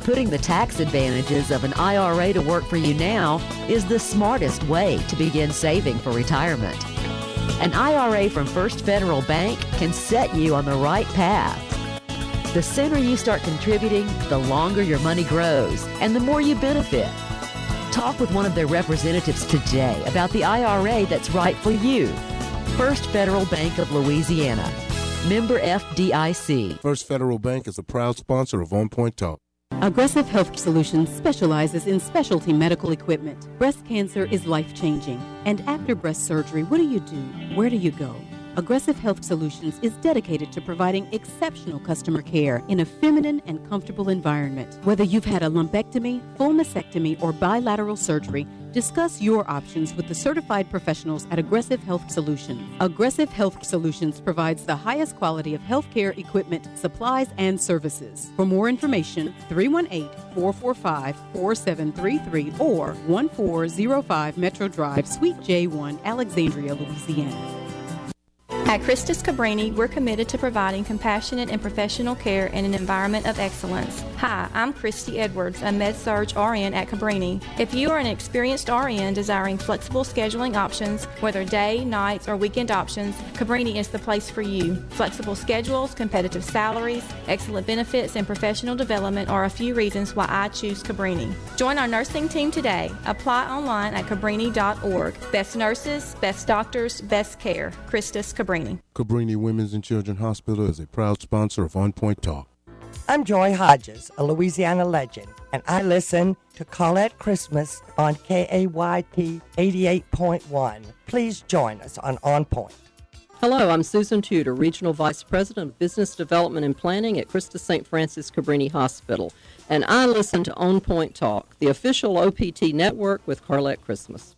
putting the tax advantages of an I R A to work for you now is the smartest way to begin saving for retirement. An I R A from First Federal Bank can set you on the right path. The sooner you start contributing, the longer your money grows and the more you benefit. Talk with one of their representatives today about the I R A that's right for you. First Federal Bank of Louisiana. Member F D I C. First Federal Bank is a proud sponsor of On Point Talk. Aggressive Health Solutions specializes in specialty medical equipment. Breast cancer is life-changing. And after breast surgery, what do you do? Where do you go? Aggressive Health Solutions is dedicated to providing exceptional customer care in a feminine and comfortable environment. Whether you've had a lumpectomy, full mastectomy, or bilateral surgery, discuss your options with the certified professionals at Aggressive Health Solutions. Aggressive Health Solutions provides the highest quality of healthcare equipment, supplies, and services. For more information, three one eight, four four five, four seven three three or one four zero five Metro Drive, Suite J one, Alexandria, Louisiana. At Christus Cabrini, we're committed to providing compassionate and professional care in an environment of excellence. Hi, I'm Christy Edwards, a Med-Surg R N at Cabrini. If you are an experienced R N desiring flexible scheduling options, whether day, nights, or weekend options, Cabrini is the place for you. Flexible schedules, competitive salaries, excellent benefits, and professional development are a few reasons why I choose Cabrini. Join our nursing team today. Apply online at cabrini dot org. Best nurses, best doctors, best care. Christus Cabrini. Cabrini Women's and Children's Hospital is a proud sponsor of On Point Talk. I'm Joy Hodges, a Louisiana legend, and I listen to Colette Christmas on K A Y T eighty-eight point one. Please join us on On Point. Hello, I'm Susan Tudor, Regional Vice President of Business Development and Planning at Christus Saint Francis Cabrini Hospital, and I listen to On Point Talk, the official O P T network with Carlette Christmas.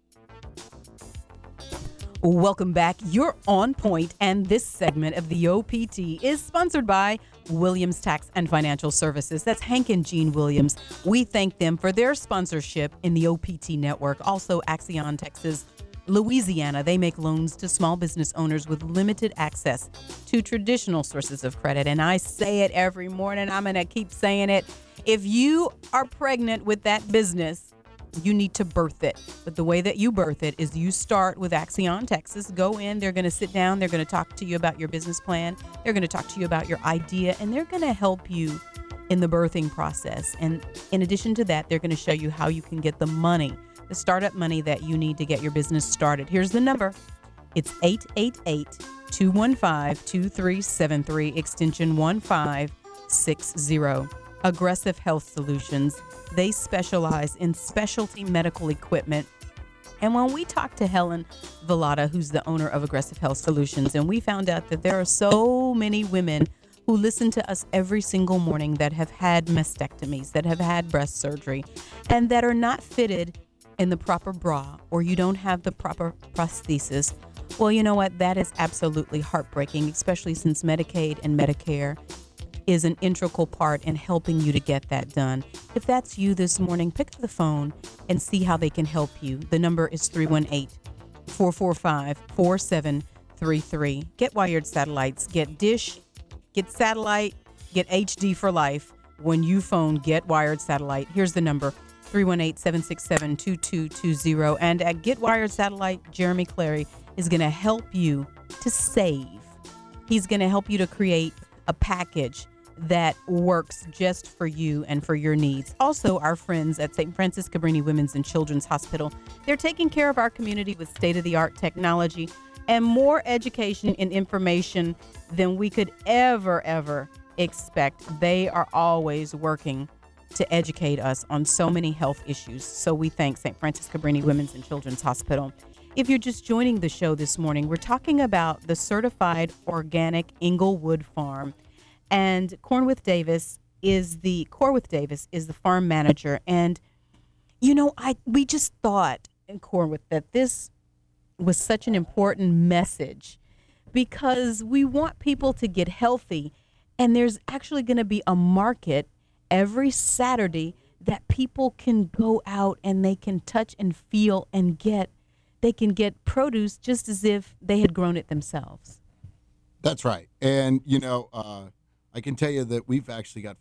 Welcome back. You're on point, and this segment of the O P T is sponsored by Williams Tax and Financial Services. That's Hank and Jean Williams. We thank them for their sponsorship in the O P T network. Also, Axion Texas, Louisiana. They make loans to small business owners with limited access to traditional sources of credit. And I say it every morning. I'm going to keep saying it. If you are pregnant with that business, you need to birth it. But the way that you birth it is you start with Axion Texas. Go in. They're going to sit down. They're going to talk to you about your business plan. They're going to talk to you about your idea, and they're going to help you in the birthing process. And in addition to that, they're going to show you how you can get the money, the startup money that you need to get your business started. Here's the number. It's eight eight eight, two one five, two three seven three, extension one five six zero. Aggressive Health Solutions. They specialize in specialty medical equipment. And when we talked to Helen Villada, who's the owner of Aggressive Health Solutions, and we found out that there are so many women who listen to us every single morning that have had mastectomies, that have had breast surgery, and that are not fitted in the proper bra, or you don't have the proper prosthesis. Well, you know what? That is absolutely heartbreaking, especially since Medicaid and Medicare is an integral part in helping you to get that done. If that's you this morning, pick up the phone and see how they can help you. The number is three one eight, four four five, four seven three three. Get wired satellites, get dish, get satellite, get H D for life when you phone Get Wired Satellite. Here's the number, three one eight, seven six seven, two two two zero. And at Get Wired Satellite, Jeremy Clary is going to help you to save. He's going to help you to create a package that works just for you and for your needs. Also, our friends at Saint Francis Cabrini Women's and Children's Hospital, they're taking care of our community with state-of-the-art technology and more education and information than we could ever, ever expect. They are always working to educate us on so many health issues. So we thank Saint Francis Cabrini Women's and Children's Hospital. If you're just joining the show this morning, we're talking about the certified organic Inglewood Farm. And Cornwith Davis is the Corwith Davis is the farm manager. And, you know, I we just thought in Cornwith that this was such an important message because we want people to get healthy. And there's actually going to be a market every Saturday that people can go out and they can touch and feel and get. They can get produce just as if they had grown it themselves. That's right. And, you know, uh, I can tell you that we've actually got folks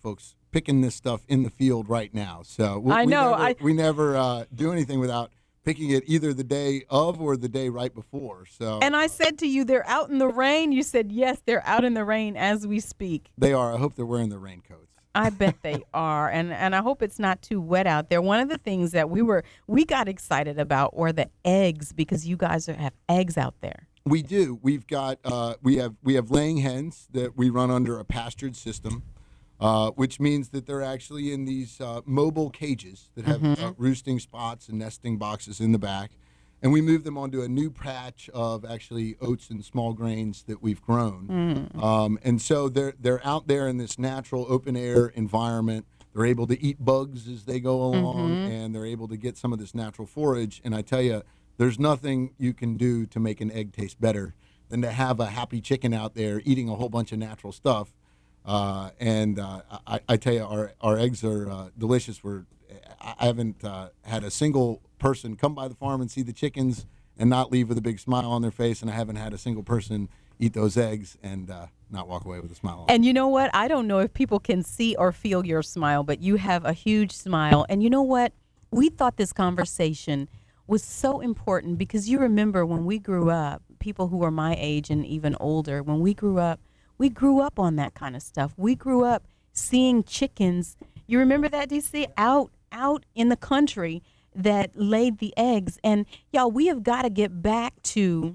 picking this stuff in the field right now. So we, I know. We never, I, we never uh, do anything without picking it either the day of or the day right before. So and I said to you, they're out in the rain. You said, yes, they're out in the rain as we speak. They are. I hope they're wearing their raincoats. I bet they are, and and I hope it's not too wet out there. One of the things that we were we got excited about were the eggs, because you guys are, have eggs out there. We do. We've got uh, we have we have laying hens that we run under a pastured system, uh, which means that they're actually in these uh, mobile cages that have Mhm. uh, roosting spots and nesting boxes in the back. And we move them onto a new patch of actually oats and small grains that we've grown. Mm. Um, and so they're they're out there in this natural open air environment. They're able to eat bugs as they go along, Mhm. and they're able to get some of this natural forage. And I tell you, there's nothing you can do to make an egg taste better than to have a happy chicken out there eating a whole bunch of natural stuff. Uh, and uh, I, I tell you, our our eggs are uh, delicious. We're I haven't uh, had a single person come by the farm and see the chickens and not leave with a big smile on their face, and I haven't had a single person eat those eggs and uh, not walk away with a smile on. And you know what? I don't know if people can see or feel your smile, but you have a huge smile. And you know what? We thought this conversation was so important because you remember when we grew up, people who are my age and even older, when we grew up, we grew up on that kind of stuff. We grew up seeing chickens. You remember that, D C? Out, out in the country that laid the eggs. And y'all, we have got to get back to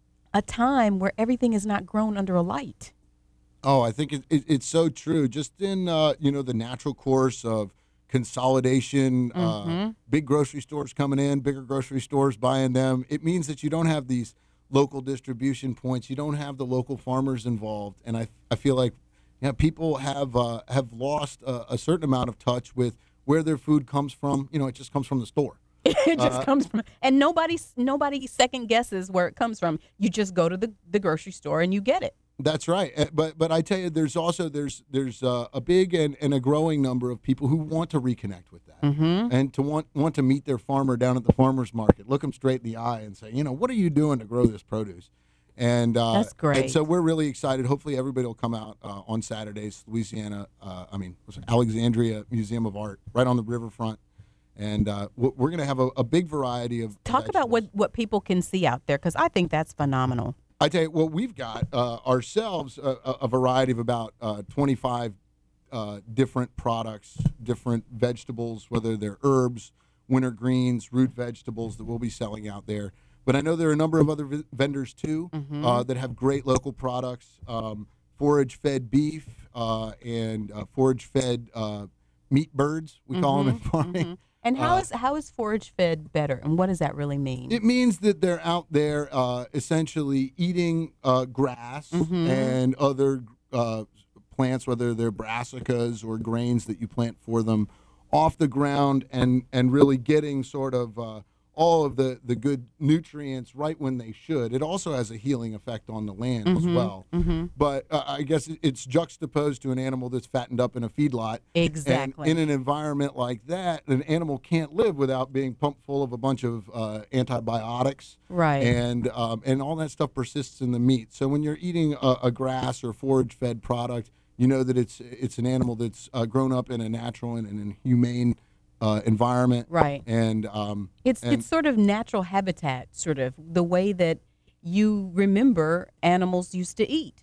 a time where everything is not grown under a light. Oh, I think it, it, it's so true. Just in uh, you know the natural course of consolidation, Mhm. uh, big grocery stores coming in, bigger grocery stores buying them. It means that you don't have these local distribution points. You don't have the local farmers involved, and I I feel like you know, people have uh, have lost a, a certain amount of touch with where their food comes from. You know, it just comes from the store. It just Uh, comes from, and nobody nobody second guesses where it comes from. You just go to the, the grocery store and you get it. That's right. Uh, But but I tell you, there's also there's there's uh, a big and, and a growing number of people who want to reconnect with that Mm-hmm. and to want want to meet their farmer down at the farmer's market, look them straight in the eye, and say, you know, what are you doing to grow this produce? And uh, That's great. And so we're really excited. Hopefully, everybody will come out uh, on Saturdays. Louisiana, uh, I mean, what's it, Alexandria Museum of Art, right on the riverfront, and uh, we're we're going to have a, a big variety of. Talk about what, what people can see out there, because I think that's phenomenal. I tell you, well, we've got uh, ourselves a, a a variety of about uh, twenty-five uh, different products, different vegetables, whether they're herbs, winter greens, root vegetables that we'll be selling out there. But I know there are a number of other v- vendors too Mhm. uh, that have great local products, um, forage-fed beef uh, and uh, forage-fed uh, meat birds, we call them in farming. Mhm. And how Uh, is how is forage fed better, and what does that really mean? It means that they're out there uh, essentially eating uh, grass Mhm. and other uh, plants, whether they're brassicas or grains that you plant for them, off the ground and, and really getting sort of uh, all of the, the good nutrients right when they should. It also has a healing effect on the land as Mhm. well. Mhm. But uh, I guess it- it's juxtaposed to an animal that's fattened up in a feedlot. Exactly. And in an environment like that, an animal can't live without being pumped full of a bunch of uh, antibiotics. Right. And um, and all that stuff persists in the meat. So when you're eating a, a grass or forage-fed product, you know that it's it's an animal that's uh, grown up in a natural and in a humane uh, environment. Right. And um, It's and- it's sort of natural habitat, sort of the way that you remember animals used to eat.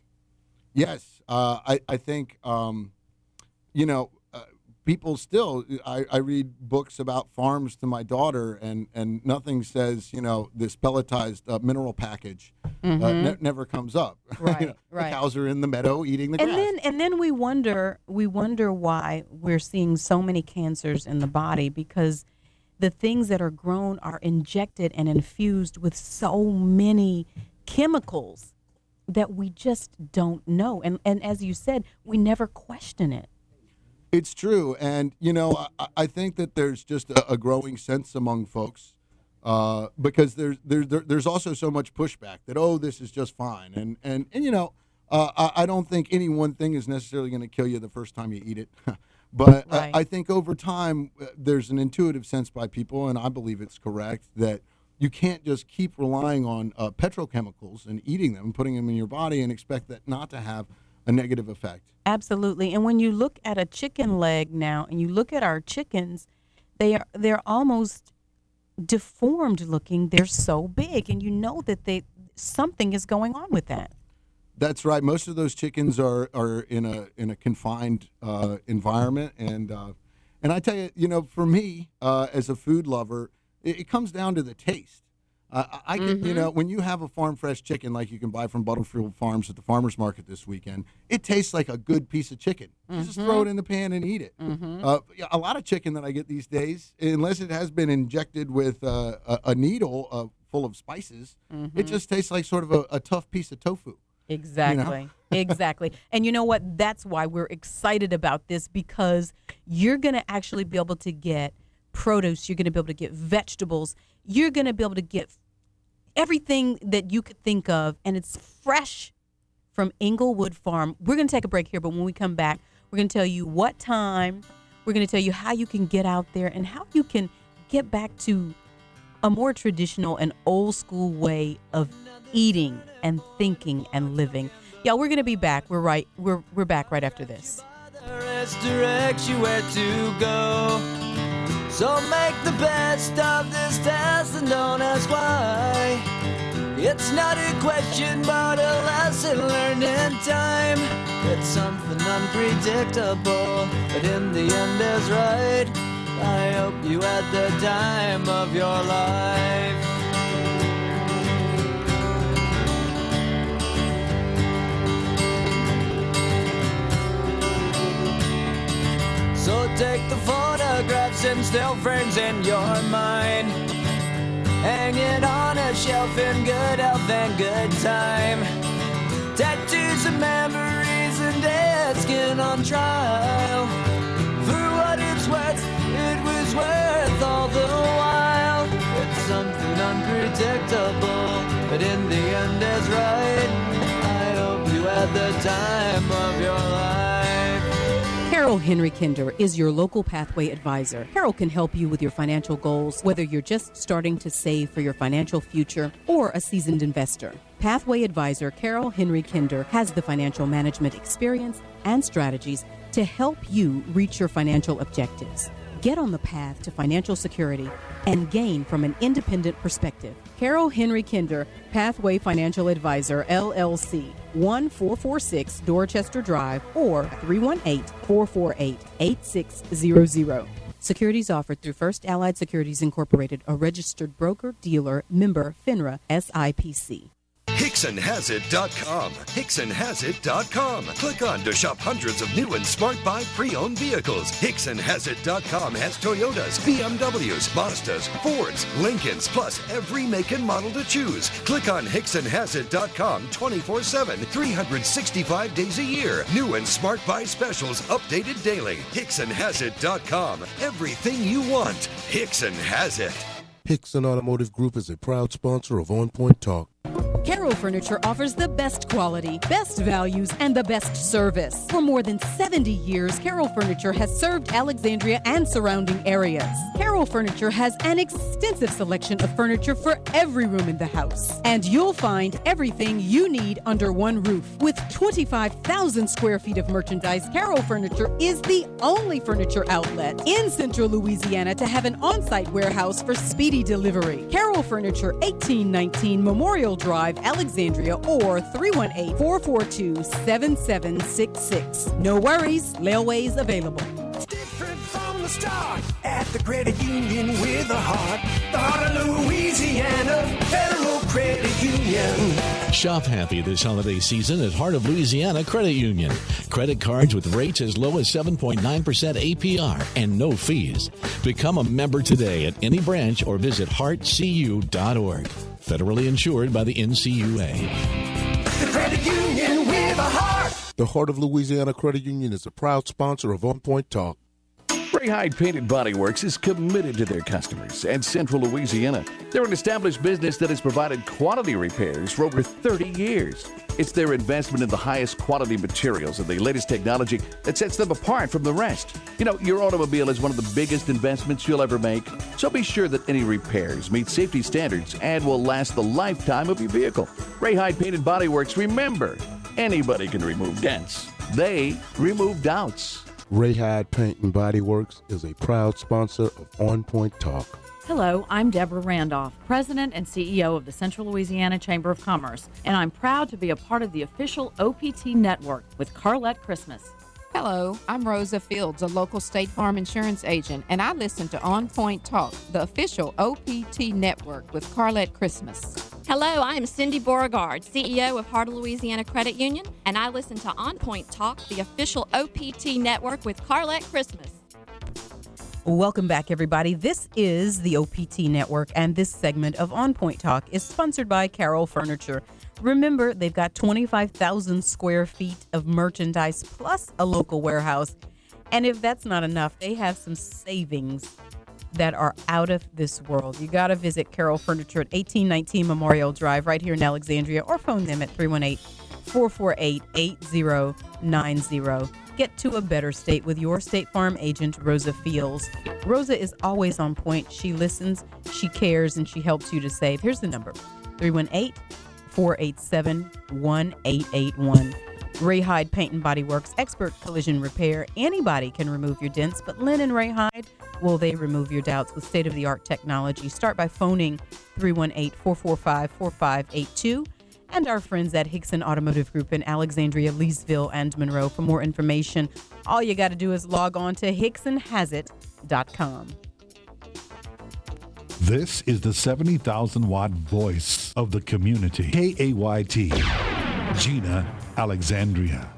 Yes, uh, I I think um, you know uh, people still. I, I read books about farms to my daughter, and, and nothing says you know this pelletized uh, mineral package uh, Mhm. ne- never comes up. Right, You know, right. The cows are in the meadow eating the And grass. then and then we wonder we wonder why we're seeing so many cancers in the body, because the things that are grown are injected and infused with so many chemicals that we just don't know. And and as you said, we never question it. It's true, and you know, I, I think that there's just a, a growing sense among folks uh, because there's there's there, there's also so much pushback that oh, this is just fine, and and and you know, uh, I, I don't think any one thing is necessarily going to kill you the first time you eat it, but Right. I, I think over time uh, there's an intuitive sense by people, and I believe it's correct that you can't just keep relying on uh, petrochemicals and eating them, putting them in your body, and expect that not to have a negative effect. Absolutely. And when you look at a chicken leg now, and you look at our chickens, they are they're almost deformed looking. They're so big, and you know that they something is going on with that. That's right. Most of those chickens are, are in a in a confined uh, environment, and uh, and I tell you, you know, for me uh, as a food lover, it, it comes down to the taste. Uh, I can, Mm-hmm. you know, when you have a farm fresh chicken like you can buy from Butterfield Farms at the farmers market this weekend, it tastes like a good piece of chicken. You just throw it in the pan and eat it. Mm-hmm. Uh, yeah, a lot of chicken that I get these days, unless it has been injected with uh, a, a needle uh, full of spices, Mm-hmm. it just tastes like sort of a, a tough piece of tofu. Exactly. Exactly. And you know what? That's why we're excited about this, because you're going to actually be able to get produce. You're going to be able to get vegetables. You're going to be able to get everything that you could think of, and it's fresh from Inglewood Farm. We're going to take a break here, but when we come back, we're going to tell you what time. We're going to tell you how you can get out there and how you can get back to a more traditional and old school way of eating and thinking and living. Yeah, we're going to be back. We're right. We're we're back right after this. Direct you where to go. So make the best of this test and don't ask why. It's not a question but a lesson learned in time. It's something unpredictable, but in the end is right. I hope you had the time of your life. So take the photographs and still frames in your mind. Hang it on a shelf in good health and good time. Tattoos and memories and dead skin on trial. For what it's worth, it was worth all the while. It's something unpredictable, but in the end is right. I hope you had the time of your life. Carol Henry Kinder is your local Pathway advisor. Carol can help you with your financial goals, whether you're just starting to save for your financial future or a seasoned investor. Pathway advisor Carol Henry Kinder has the financial management experience and strategies to help you reach your financial objectives. Get on the path to financial security and gain from an independent perspective. Carol Henry Kinder, Pathway Financial Advisor, L L C, one four four six Dorchester Drive, or three one eight, four four eight, eight six zero zero. Securities offered through First Allied Securities Incorporated, a registered broker, dealer, member, FINRA, S I P C. Hickson Has It dot com. Hickson Has It dot com. Click on to shop hundreds of new and smart buy pre-owned vehicles. Hickson Has It dot com has Toyotas, B M Ws, Mazdas, Fords, Lincolns, plus every make and model to choose. Click on Hickson Has It dot com twenty-four seven, three hundred sixty-five days a year. New and smart buy specials updated daily. Hickson Has It dot com. Everything you want. Hickson has it. Hickson Automotive Group is a proud sponsor of On Point Talk. Carroll Furniture offers the best quality, best values, and the best service. For more than seventy years, Carroll Furniture has served Alexandria and surrounding areas. Carroll Furniture has an extensive selection of furniture for every room in the house. And you'll find everything you need under one roof. With twenty-five thousand square feet of merchandise, Carroll Furniture is the only furniture outlet in Central Louisiana to have an on-site warehouse for speedy delivery. Carroll Furniture, eighteen nineteen Memorial Drive, Alexandria, or three one eight, four four two, seven seven six six. No worries, layaway's available. Different from the start at the credit union with a heart. The heart of Louisiana, Federal Credit Union. Shop happy this holiday season at Heart of Louisiana Credit Union. Credit cards with rates as low as seven point nine percent A P R and no fees. Become a member today at any branch or visit heart c u dot org. Federally insured by the N C U A. The credit union with a heart. The Heart of Louisiana Credit Union is a proud sponsor of On Point Talk. Ray Hyde Painted Body Works is committed to their customers and Central Louisiana. They're an established business that has provided quality repairs for over thirty years. It's their investment in the highest quality materials and the latest technology that sets them apart from the rest. You know, your automobile is one of the biggest investments you'll ever make, so be sure that any repairs meet safety standards and will last the lifetime of your vehicle. Ray Hyde Painted Body Works, remember, Anybody can remove dents. They remove doubts. Ray Hyde Paint and Body Works is a proud sponsor of On Point Talk. Hello, I'm Deborah Randolph, President and C E O of the Central Louisiana Chamber of Commerce, and I'm proud to be a part of the official O P T network with Carlette Christmas. Hello, I'm Rosa Fields, a local State Farm insurance agent, and I listen to On Point Talk, the official O P T network with Carlette Christmas. Hello, I am Cindy Beauregard, C E O of Heart of Louisiana Credit Union, and I listen to On Point Talk, the official O P T network with Carlette Christmas. Welcome back, everybody. This is the O P T Network, and this segment of On Point Talk is sponsored by Carroll Furniture. Remember, they've got twenty-five thousand square feet of merchandise plus a local warehouse. And if that's not enough, they have some savings that are out of this world. You got to visit Carroll Furniture at eighteen nineteen Memorial Drive right here in Alexandria, or phone them at three one eight, four four eight, eight zero nine zero. Get to a better state with your State Farm agent, Rosa Fields. Rosa is always on point. She listens, she cares, and she helps you to save. Here's the number, three one eight, four eight seven, one eight eight one. Ray Hyde Paint and Body Works, expert collision repair. Anybody can remove your dents, but Lynn and Ray Hyde, will they remove your doubts with state-of-the-art technology? Start by phoning three one eight, four four five, four five eight two. And our friends at Hickson Automotive Group in Alexandria, Leesville, and Monroe. For more information, all you got to do is log on to hickson has it dot com. This is the seventy thousand watt voice of the community. K A Y T, Gina, Alexandria.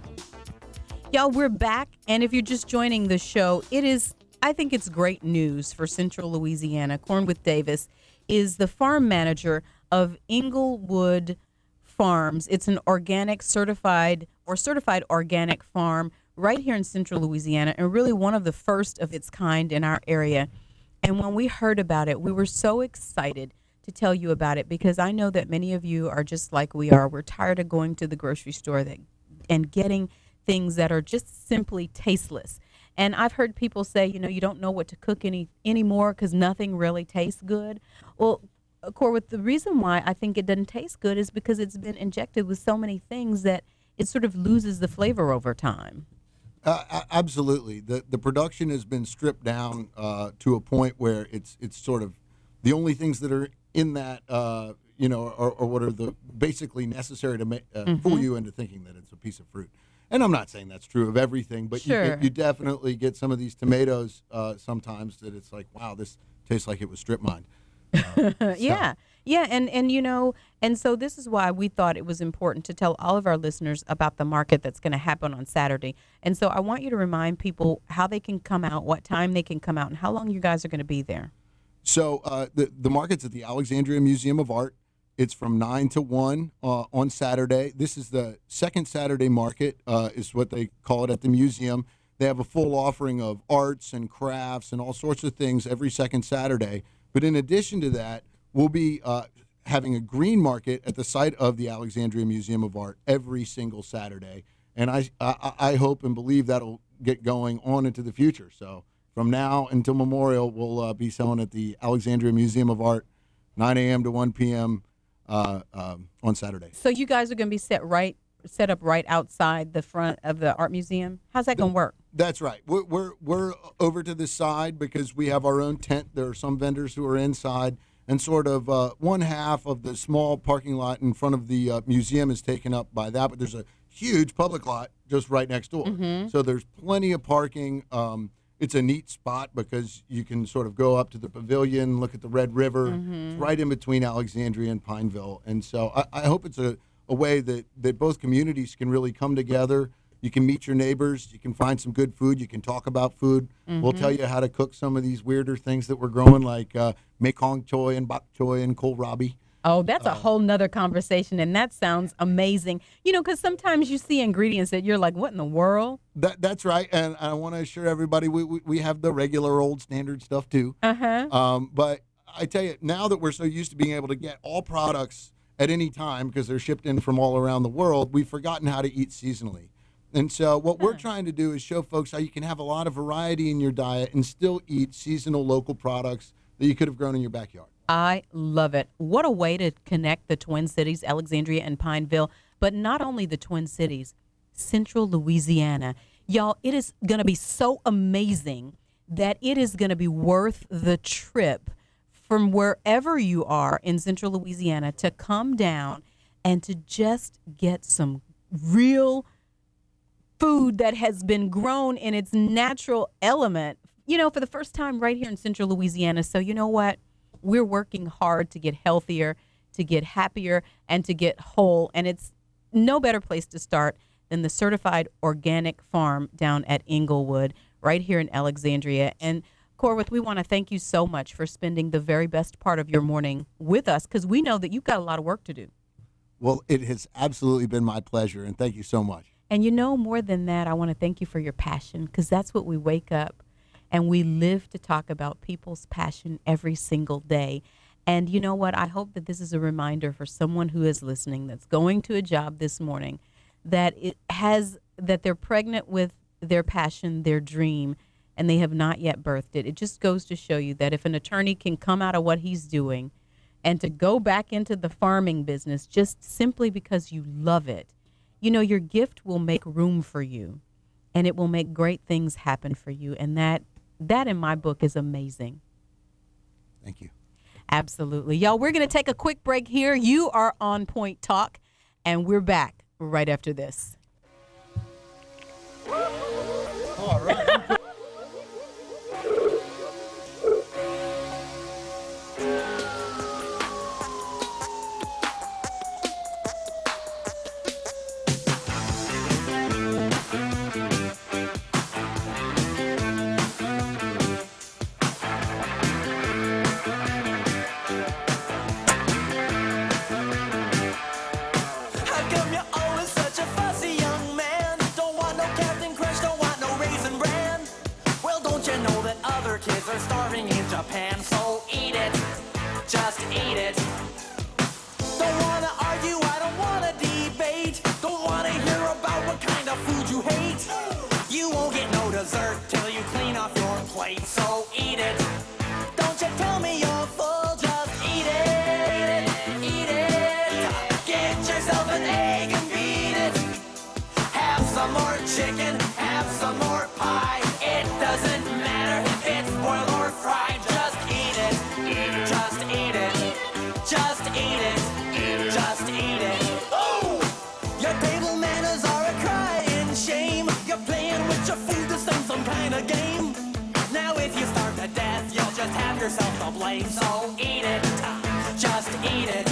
Y'all, we're back. And if you're just joining the show, it is, I think it's great news for Central Louisiana. Cornwith Davis is the farm manager of Inglewood Farms. It's an organic certified or certified organic farm right here in Central Louisiana, and really one of the first of its kind in our area. And when we heard about it, we were so excited to tell you about it, because I know that many of you are just like we are. We're tired of going to the grocery store that, and getting things that are just simply tasteless. And I've heard people say, you know, you don't know what to cook any anymore because nothing really tastes good. Well, Corwith, the reason why I think it doesn't taste good is because it's been injected with so many things that it sort of loses the flavor over time. Uh, absolutely. The the production has been stripped down uh, to a point where it's it's sort of the only things that are in that, uh, you know, are, are what are the basically necessary to make, uh, Mm-hmm. fool you into thinking that it's a piece of fruit. And I'm not saying that's true of everything, but Sure. you, you definitely get some of these tomatoes uh, sometimes that it's like, wow, this tastes like it was strip mined. Uh, yeah. Yeah. And, and, you know, and so this is why we thought it was important to tell all of our listeners about the market that's going to happen on Saturday. And so I want you to remind people how they can come out, what time they can come out, and how long you guys are going to be there. So uh, the, the market's at the Alexandria Museum of Art. It's from nine to one uh, on Saturday. This is the second Saturday market, uh, is what they call it at the museum. They have a full offering of arts and crafts and all sorts of things every second Saturday. But in addition to that, we'll be uh, having a green market at the site of the Alexandria Museum of Art every single Saturday. And I, I, I hope and believe that'll get going on into the future. So from now until Memorial, we'll uh, be selling at the Alexandria Museum of Art, nine a.m. to one p.m. Uh, um, on Saturday. So you guys are going to be set right, set up right outside the front of the art museum. How's that going to work? That's right. We're, we're we're over to this side because we have our own tent. There are some vendors who are inside, and sort of uh, one half of the small parking lot in front of the uh, museum is taken up by that. But there's a huge public lot just right next door. Mm-hmm. So there's plenty of parking. Um, it's a neat spot because you can sort of go up to the pavilion, look at the Red River. Mm-hmm. It's right in between Alexandria and Pineville. And so I, I hope it's a, a way that, that both communities can really come together. You can meet your neighbors. You can find some good food. You can talk about food. Mm-hmm. We'll tell you how to cook some of these weirder things that we're growing, like uh, Mekong choy and bok choy and kohlrabi. Oh, that's a whole nother conversation, and that sounds amazing. You know, because sometimes you see ingredients that you're like, what in the world? That That's right, and I want to assure everybody we, we, we have the regular old standard stuff, too. Uh-huh. Um, but I tell you, now that we're so used to being able to get all products at any time because they're shipped in from all around the world, we've forgotten how to eat seasonally. And so what we're trying to do is show folks how you can have a lot of variety in your diet and still eat seasonal local products that you could have grown in your backyard. I love it. What a way to connect the Twin Cities, Alexandria and Pineville. but not only the Twin Cities, Central Louisiana. Y'all, it is going to be so amazing that it is going to be worth the trip from wherever you are in Central Louisiana to come down and to just get some real food that has been grown in its natural element, you know, for the first time right here in Central Louisiana. So you know what? We're working hard to get healthier, to get happier, and to get whole. And it's no better place to start than the certified organic farm down at Inglewood, right here in Alexandria. And Corwith, we want to thank you so much for spending the very best part of your morning with us, because we know that you've got a lot of work to do. Well, it has absolutely been my pleasure, and thank you so much. And you know, more than that, I want to thank you for your passion, because that's what we wake up and we live to talk about, people's passion every single day. And you know what? I hope that this is a reminder for someone who is listening that's going to a job this morning that it has, that they're pregnant with their passion, their dream, and they have not yet birthed it. It just goes to show you that if an attorney can come out of what he's doing and to go back into the farming business just simply because you love it, you know, your gift will make room for you and it will make great things happen for you. And that, that in my book is amazing. Thank you. Absolutely. Y'all, we're going to take a quick break here. You are on Point Talk, and we're back right after this. All right. Kids are starving in Japan, so eat it, just eat it. Don't wanna argue, I don't wanna debate. Don't wanna hear about what kind of food you hate. You won't get no dessert till you clean off your plate, so eat it. Don't you tell me you're full, just eat it, eat it. Get yourself an egg and beat it. Have some more chicken, have some more pie. It doesn't matter if it's boiled or fried. Just eat it, just eat it, just eat it, just eat it. Oh! Your table manners are a crying shame. You're playing with your food to some some kind of game. Now if you starve to death, you'll just have yourself to blame. So eat it, just eat it.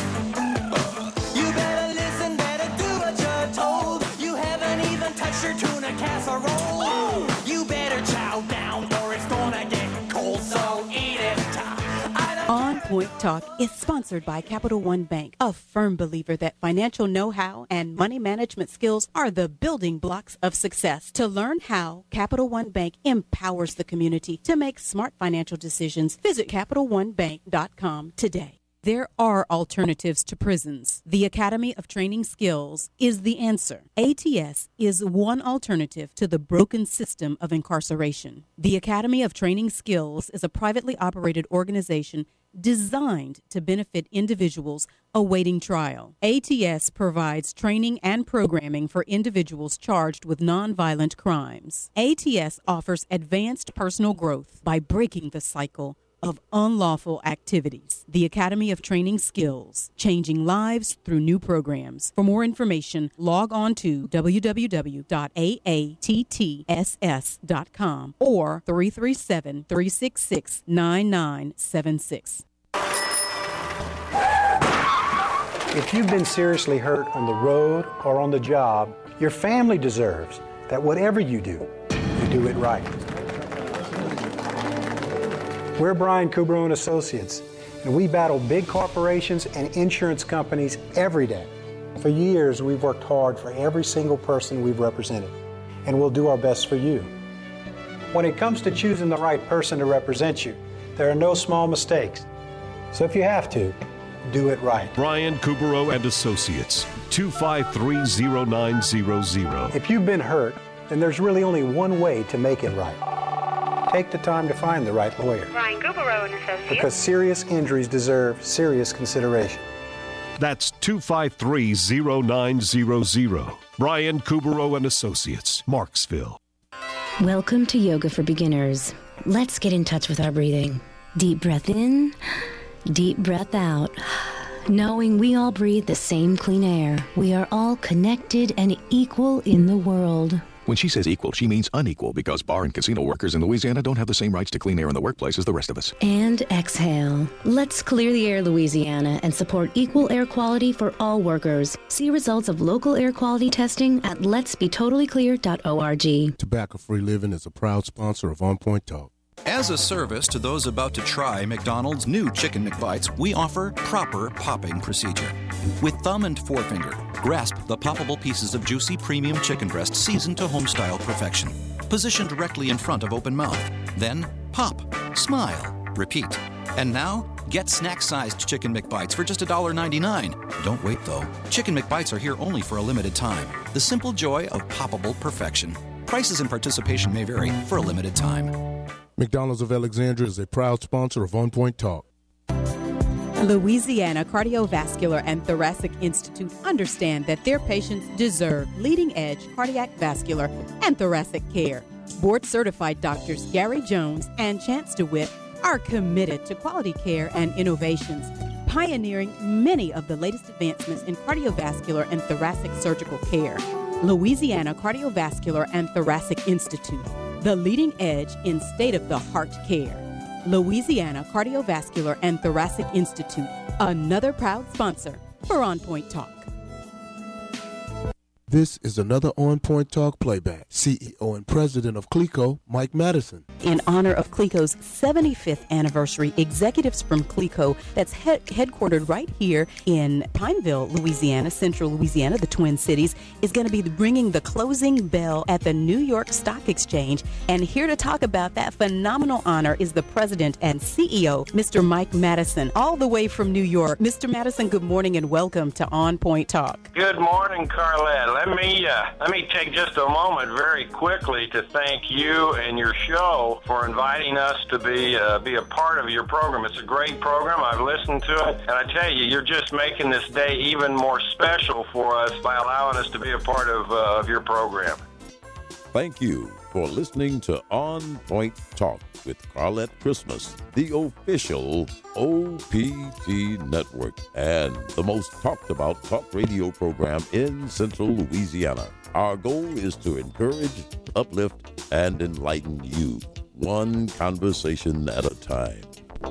You better listen, better do what you're told. You haven't even touched your tuna casserole. Oh! You better chow down or it's gonna get cold, so eat it. On Point Talk is sponsored by Capital One Bank, a firm believer that financial know-how and money management skills are the building blocks of success. To learn how Capital One Bank empowers the community to make smart financial decisions, visit Capital One Bank dot com today. There are alternatives to prisons. The Academy of Training Skills is the answer. A T S is one alternative to the broken system of incarceration. The Academy of Training Skills is a privately operated organization designed to benefit individuals awaiting trial. A T S provides training and programming for individuals charged with nonviolent crimes. A T S offers advanced personal growth by breaking the cycle of unlawful activities. The Academy of Training Skills, changing lives through new programs. For more information, log on to w w w dot a a t t s s dot com or three three seven, three six six, nine nine seven six. If you've been seriously hurt on the road or on the job, your family deserves that whatever you do, you do it right. We're Brian Kubro and Associates, and we battle big corporations and insurance companies every day. For years, we've worked hard for every single person we've represented, and we'll do our best for you. When it comes to choosing the right person to represent you, there are no small mistakes. So if you have to, do it right. Brian Kubro and Associates, two five three, zero nine zero zero. If you've been hurt, then there's really only one way to make it right. Take the time to find the right lawyer. Brian Kubro and Associates. Because serious injuries deserve serious consideration. That's two five three, zero nine zero zero. Brian Kubero and Associates, Marksville. Welcome to Yoga for Beginners. Let's get in touch with our breathing. Deep breath in, deep breath out. Knowing we all breathe the same clean air, we are all connected and equal in the world. When she says equal, she means unequal because bar and casino workers in Louisiana don't have the same rights to clean air in the workplace as the rest of us. And exhale. Let's clear the air, Louisiana, and support equal air quality for all workers. See results of local air quality testing at lets be totally clear dot org. Tobacco-free living is a proud sponsor of On Point Talk. As a service to those about to try McDonald's new Chicken McBites, we offer proper popping procedure. With thumb and forefinger, grasp the poppable pieces of juicy premium chicken breast seasoned to home-style perfection. Position directly in front of open mouth. Then pop, smile, repeat. And now, get snack-sized Chicken McBites for just one dollar and ninety-nine cents. Don't wait, though. Chicken McBites are here only for a limited time. The simple joy of poppable perfection. Prices and participation may vary for a limited time. McDonald's of Alexandria is a proud sponsor of On Point Talk. Louisiana Cardiovascular and Thoracic Institute understand that their patients deserve leading-edge cardiac, vascular, and thoracic care. Board-certified doctors Gary Jones and Chance DeWitt are committed to quality care and innovations, pioneering many of the latest advancements in cardiovascular and thoracic surgical care. Louisiana Cardiovascular and Thoracic Institute, the leading edge in state-of-the-heart care. Louisiana Cardiovascular and Thoracic Institute, another proud sponsor for On Point Talk. This is another On Point Talk playback. C E O and President of CLECO, Mike Madison. In honor of CLECO's seventy-fifth anniversary, executives from CLECO, that's he- headquartered right here in Pineville, Louisiana, Central Louisiana, the Twin Cities, is going to be ringing the closing bell at the New York Stock Exchange. And here to talk about that phenomenal honor is the President and C E O, Mister Mike Madison, all the way from New York. Mister Madison, good morning and welcome to On Point Talk. Good morning, Carlette. Let me uh, let me take just a moment very quickly to thank you and your show for inviting us to be uh, be a part of your program. It's a great program. I've listened to it, and I tell you, you're just making this day even more special for us by allowing us to be a part of, uh, of your program. Thank you for listening to On Point Talk with Carlette Christmas, the official O P T network and the most talked about talk radio program in Central Louisiana. Our goal is to encourage, uplift, and enlighten you, one conversation at a time.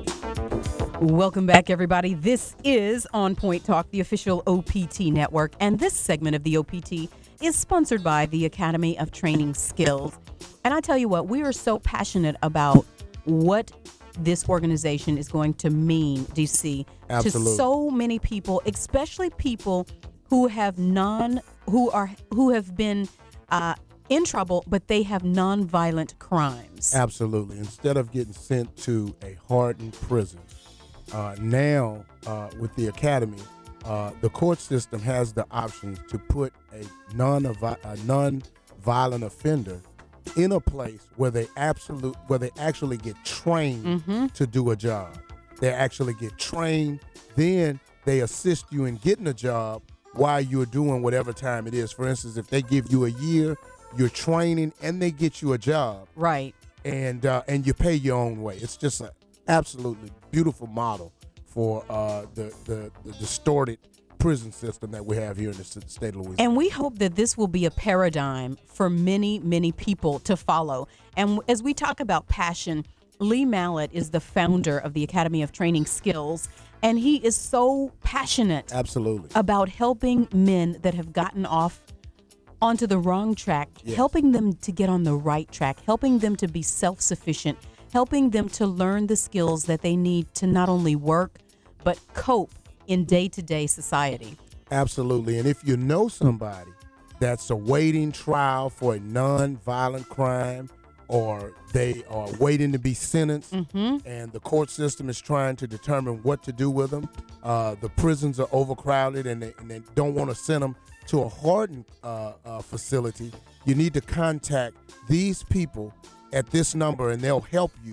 Welcome back, everybody. This is On Point Talk, the official O P T network, and this segment of the O P T is sponsored by the Academy of Training Skills. And I tell you what, we are so passionate about what this organization is going to mean, D C, Absolutely. to so many people, especially people who have non, who are, who have been uh, in trouble, but they have nonviolent crimes. Absolutely. Instead of getting sent to a hardened prison, uh, now uh, with the Academy, uh, the court system has the option to put a non a non-violent offender in a place where they absolute where they actually get trained mm-hmm. to do a job. They actually get trained, then they assist you in getting a job while you're doing whatever time it is. For instance, if they give you a year, you're training and they get you a job. Right. And uh, and you pay your own way. It's just an absolutely beautiful model for uh, the, the, the distorted prison system that we have here in the state of Louisiana. And we hope that this will be a paradigm for many, many people to follow. And as we talk about passion, Lee Mallett is the founder of the Academy of Training Skills, and he is so passionate Absolutely. about helping men that have gotten off onto the wrong track, yes. helping them to get on the right track, helping them to be self-sufficient, helping them to learn the skills that they need to not only work, but cope in day-to-day society. Absolutely. And if you know somebody that's awaiting trial for a non-violent crime, or they are waiting to be sentenced, mm-hmm. and the court system is trying to determine what to do with them, uh, the prisons are overcrowded and they, and they don't want to send them to a hardened uh, uh, facility, you need to contact these people at this number and they'll help you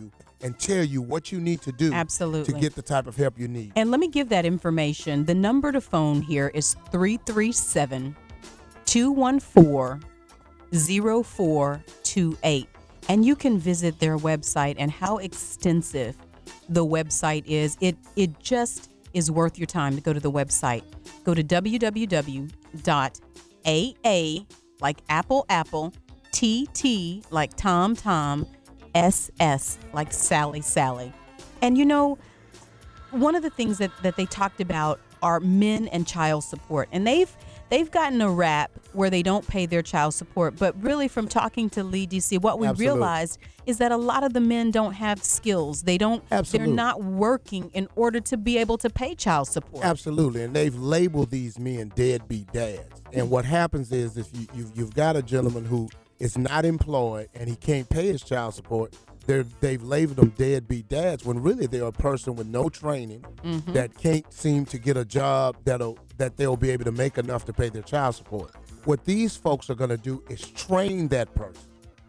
and tell you what you need to do Absolutely. to get the type of help you need. And let me give that information. The number to phone here is three three seven, two one four, zero four two eight. And you can visit their website, and how extensive the website is. It it just is worth your time to go to the website. Go to w w w dot a a, like Apple, Apple, T T, like Tom, Tom, S S, like Sally, Sally. And you know, one of the things that, that they talked about are men and child support. And they've they've gotten a rap where they don't pay their child support. But really, from talking to Lee D C, what we Absolutely. realized is that a lot of the men don't have skills. They don't, Absolutely. they're not working in order to be able to pay child support. Absolutely, and they've labeled these men deadbeat dads. And what happens is, if you, you you've got a gentleman who is not employed and he can't pay his child support, they're they've labeled them deadbeat dads. When really they're a person with no training Mhm. that can't seem to get a job that'll that they'll be able to make enough to pay their child support. What these folks are going to do is train that person,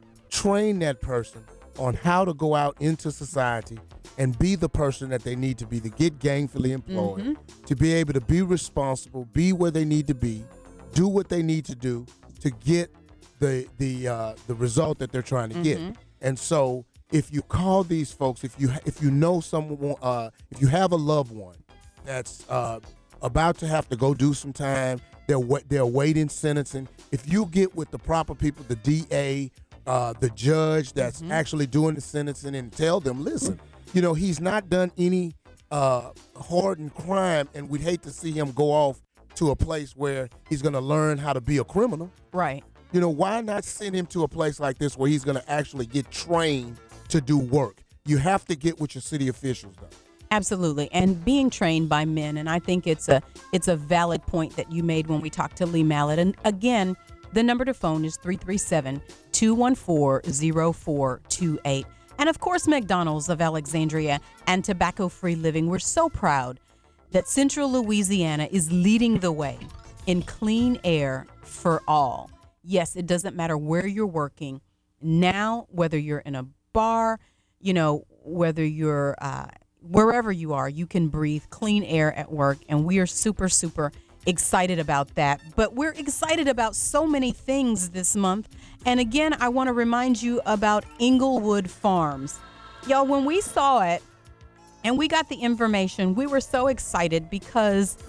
train that person on how to go out into society and be the person that they need to be to get gainfully employed, Mhm. to be able to be responsible, be where they need to be, do what they need to do to get the the uh, the result that they're trying to get. Mhm. And so, if you call these folks, if you if you know someone, uh, if you have a loved one that's uh, about to have to go do some time, they're wa- they're waiting sentencing. If you get with the proper people, the D A, uh, the judge that's Mhm. actually doing the sentencing, and tell them, listen, you know, he's not done any uh, hardened crime, and we'd hate to see him go off to a place where he's going to learn how to be a criminal. Right. You know, why not send him to a place like this where he's going to actually get trained to do work? You have to get with your city officials, though. Absolutely, and being trained by men, and I think it's a it's a valid point that you made when we talked to Lee Mallett. And again, the number to phone is three three seven, two one four, zero four two eight. And of course, McDonald's of Alexandria and Tobacco-Free Living. We're so proud that Central Louisiana is leading the way in clean air for all. Yes, it doesn't matter where you're working now, whether you're in a bar, you know, whether you're uh, wherever you are, you can breathe clean air at work. And we are super, super excited about that. But we're excited about so many things this month. And again, I want to remind you about Inglewood Farms. Y'all, when we saw it and we got the information, we were so excited because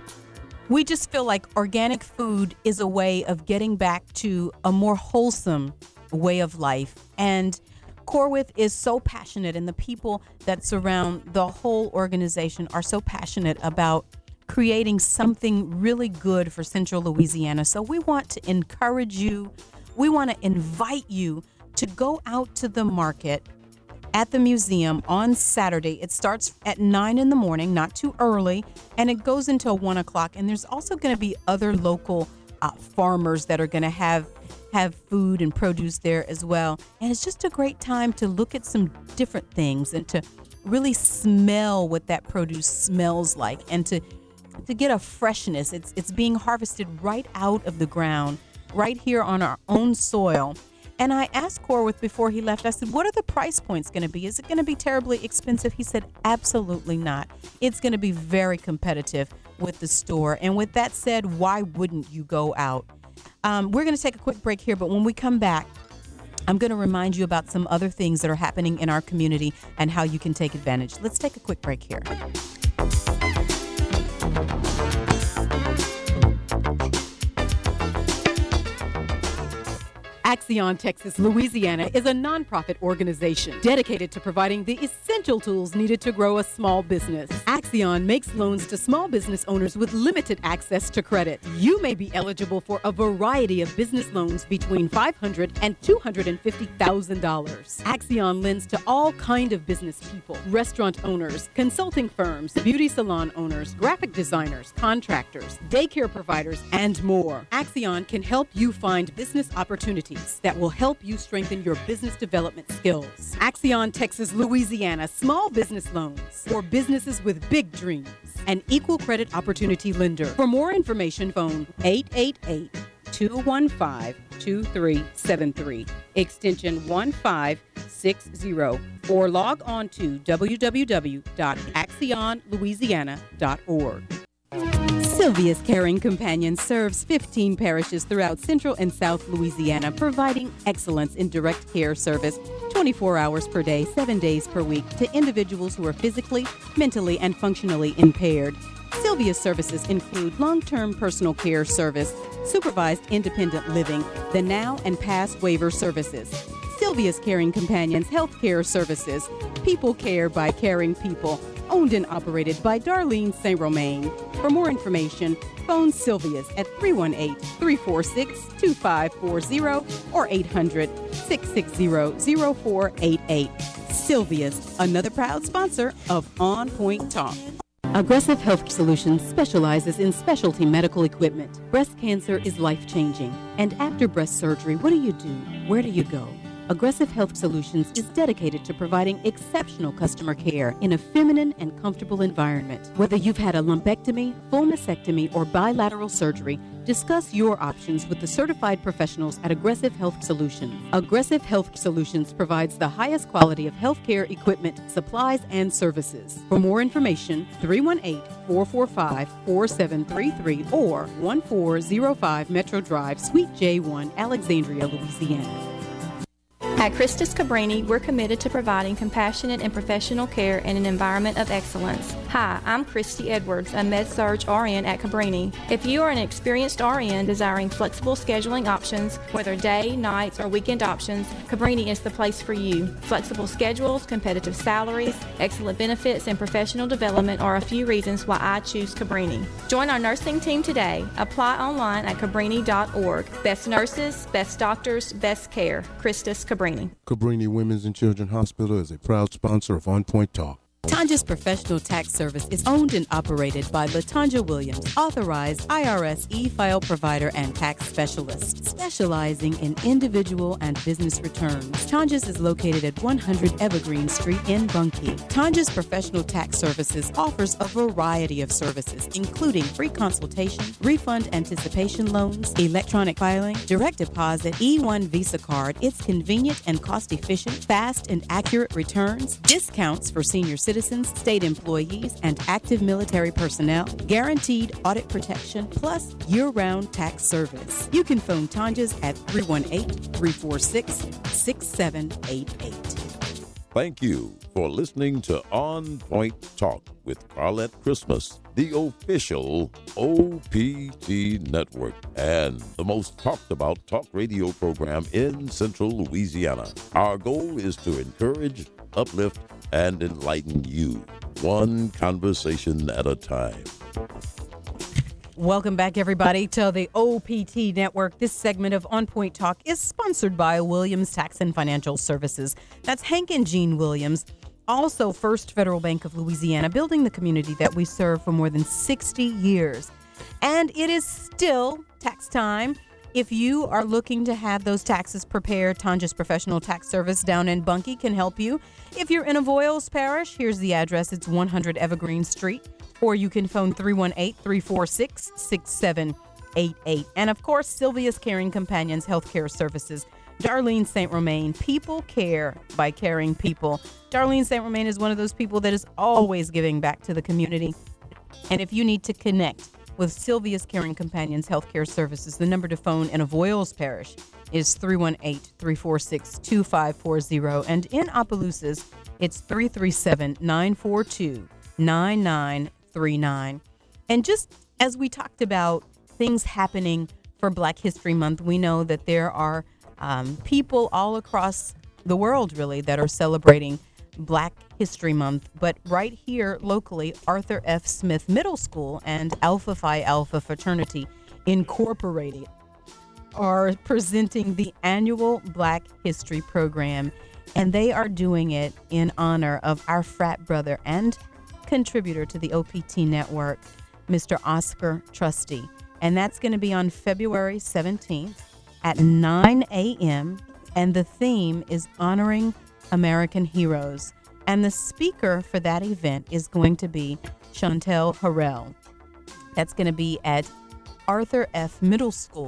we just feel like organic food is a way of getting back to a more wholesome way of life. And Corwith is so passionate, and the people that surround the whole organization are so passionate about creating something really good for Central Louisiana. So we want to encourage you. We want to invite you to go out to the market at the museum on Saturday. It starts at nine in the morning, not too early, and it goes until one o'clock. And there's also going to be other local uh, farmers that are going to have have food and produce there as well. And it's just a great time to look at some different things and to really smell what that produce smells like, and to to get a freshness. It's it's being harvested right out of the ground, right here on our own soil. And I asked Corwith before he left, I said, what are the price points going to be? Is it going to be terribly expensive? He said, absolutely not. It's going to be very competitive with the store. And with that said, why wouldn't you go out? Um, we're going to take a quick break here, but when we come back, I'm going to remind you about some other things that are happening in our community and how you can take advantage. Let's take a quick break here. Axion Texas Louisiana is a nonprofit organization dedicated to providing the essential tools needed to grow a small business. Axion makes loans to small business owners with limited access to credit. You may be eligible for a variety of business loans between five hundred thousand dollars and two hundred fifty thousand dollars. Axion lends to all kind of business people: restaurant owners, consulting firms, beauty salon owners, graphic designers, contractors, daycare providers, and more. Axion can help you find business opportunities that will help you strengthen your business development skills. Axion Texas Louisiana Small Business Loans for businesses with big dreams. An equal credit opportunity lender. For more information, phone eight eight eight, two one five, two three seven three, extension one five six zero or log on to w w w dot axion louisiana dot org. Sylvia's Caring Companion serves fifteen parishes throughout Central and South Louisiana, providing excellence in direct care service twenty-four hours per day, seven days per week to individuals who are physically, mentally, and functionally impaired. Sylvia's services include long-term personal care service, supervised independent living, the now and past waiver services. Sylvia's Caring Companions Healthcare Services, people care by caring people, owned and operated by Darlene Saint Romain. For more information, phone Sylvia's at three one eight, three four six, two five four zero or eight hundred, six six zero, zero four eight eight. Sylvia's, another proud sponsor of On Point Talk. Aggressive Health Solutions specializes in specialty medical equipment. Breast cancer is life-changing. And after breast surgery, what do you do? Where do you go? Aggressive Health Solutions is dedicated to providing exceptional customer care in a feminine and comfortable environment. Whether you've had a lumpectomy, full mastectomy, or bilateral surgery, discuss your options with the certified professionals at Aggressive Health Solutions. Aggressive Health Solutions provides the highest quality of healthcare equipment, supplies, and services. For more information, three one eight, four four five, four seven three three or one four zero five Metro Drive, Suite J one, Alexandria, Louisiana. At Christus Cabrini, we're committed to providing compassionate and professional care in an environment of excellence. Hi, I'm Christy Edwards, a Med-Surg R N at Cabrini. If you are an experienced R N desiring flexible scheduling options, whether day, nights, or weekend options, Cabrini is the place for you. Flexible schedules, competitive salaries, excellent benefits, and professional development are a few reasons why I choose Cabrini. Join our nursing team today. Apply online at cabrini dot org. Best nurses, best doctors, best care. Christus Cabrini. Cabrini Women's and Children's Hospital is a proud sponsor of On Point Talk. Tanja's Professional Tax Service is owned and operated by LaTanja Williams, authorized I R S e-file provider and tax specialist, specializing in individual and business returns. Tanja's is located at one hundred Evergreen Street in Bunkie. Tanja's Professional Tax Services offers a variety of services, including free consultation, refund anticipation loans, electronic filing, direct deposit, E one Visa card. It's convenient and cost-efficient, fast and accurate returns, discounts for senior citizens, state employees, and active military personnel, guaranteed audit protection, plus year-round tax service. You can phone Tanja's at three one eight, three four six, six seven eight eight. Thank you for listening to On Point Talk with Carlette Christmas, the official O P T network and the most talked about talk radio program in Central Louisiana. Our goal is to encourage, uplift, and enlighten you, one conversation at a time. Welcome back, everybody, to the O P T Network. This segment of On Point Talk is sponsored by Williams Tax and Financial Services. That's Hank and Jean Williams. Also, First Federal Bank of Louisiana, building the community that we serve for more than sixty years. And it is still tax time. If you are looking to have those taxes prepared, Tanja's Professional Tax Service down in Bunkie can help you. If you're in Avoyles Parish, here's the address. It's one hundred Evergreen Street. Or you can phone three one eight, three four six, six seven eight eight. And, of course, Sylvia's Caring Companions Healthcare Services. Darlene Saint Romain, people care by caring people. Darlene Saint Romain is one of those people that is always giving back to the community. And if you need to connect with Sylvia's Caring Companions Healthcare Services, the number to phone in Avoyles Parish is three one eight, three four six, two five four zero. And in Opelousas, it's three three seven, nine four two, nine nine three nine. And just as we talked about things happening for Black History Month, we know that there are um, people all across the world, really, that are celebrating Black History Month. But right here locally, Arthur F. Smith Middle School and Alpha Phi Alpha Fraternity Incorporated are presenting the annual Black History Program, and they are doing it in honor of our frat brother and contributor to the O P T network, Mister Oscar Trusty. And that's going to be on February seventeenth at nine a.m. And the theme is honoring American heroes. And the speaker for that event is going to be Chantel Harrell. That's going to be at Arthur F. Middle School.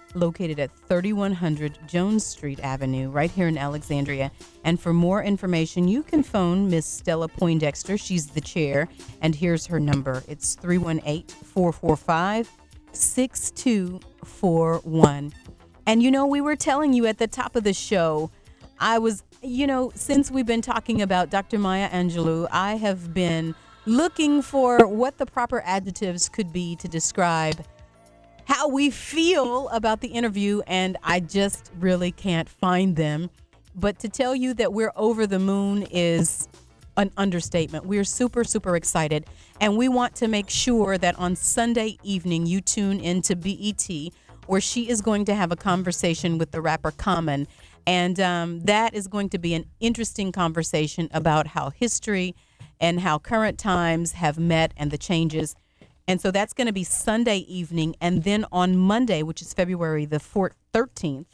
located at thirty-one hundred Jones Street Avenue, right here in Alexandria. And for more information, you can phone Miss Stella Poindexter. She's the chair, and here's her number. It's three one eight, four four five, six two four one. And, you know, we were telling you at the top of the show, I was, you know, since we've been talking about Doctor Maya Angelou, I have been looking for what the proper adjectives could be to describe how we feel about the interview, and I just really can't find them. But to tell you that we're over the moon is an understatement. We're super, super excited, and we want to make sure that on Sunday evening you tune into B E T, where she is going to have a conversation with the rapper Common, and um, that is going to be an interesting conversation about how history and how current times have met and the changes. And so that's going to be Sunday evening. And then on Monday, which is February the thirteenth,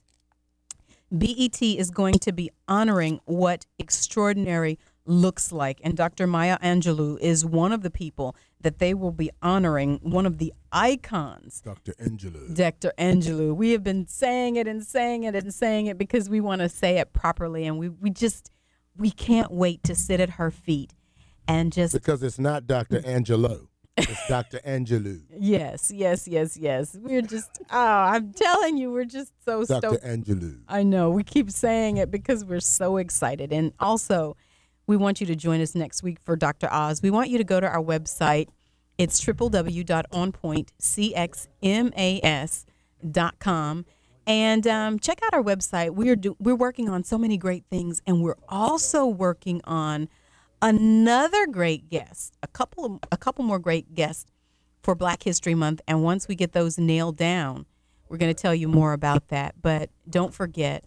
B E T is going to be honoring what extraordinary looks like. And Doctor Maya Angelou is one of the people that they will be honoring, one of the icons. Doctor Angelou. Doctor Angelou. We have been saying it and saying it and saying it because we want to say it properly. And we, we just, we can't wait to sit at her feet and just. Because it's not Doctor Angelo. It's Doctor Angelou. Yes, yes, yes, yes. We're just, oh, I'm telling you, we're just so stoked. Doctor Angelou. I know. We keep saying it because we're so excited. And also, we want you to join us next week for Doctor Oz. We want you to go to our website. It's w w w dot on point c x m a s dot com. And um, check out our website. We're do- we're working on so many great things, and we're also working on another great guest, a couple of, a couple more great guests for Black History Month. And once we get those nailed down, we're going to tell you more about that. But don't forget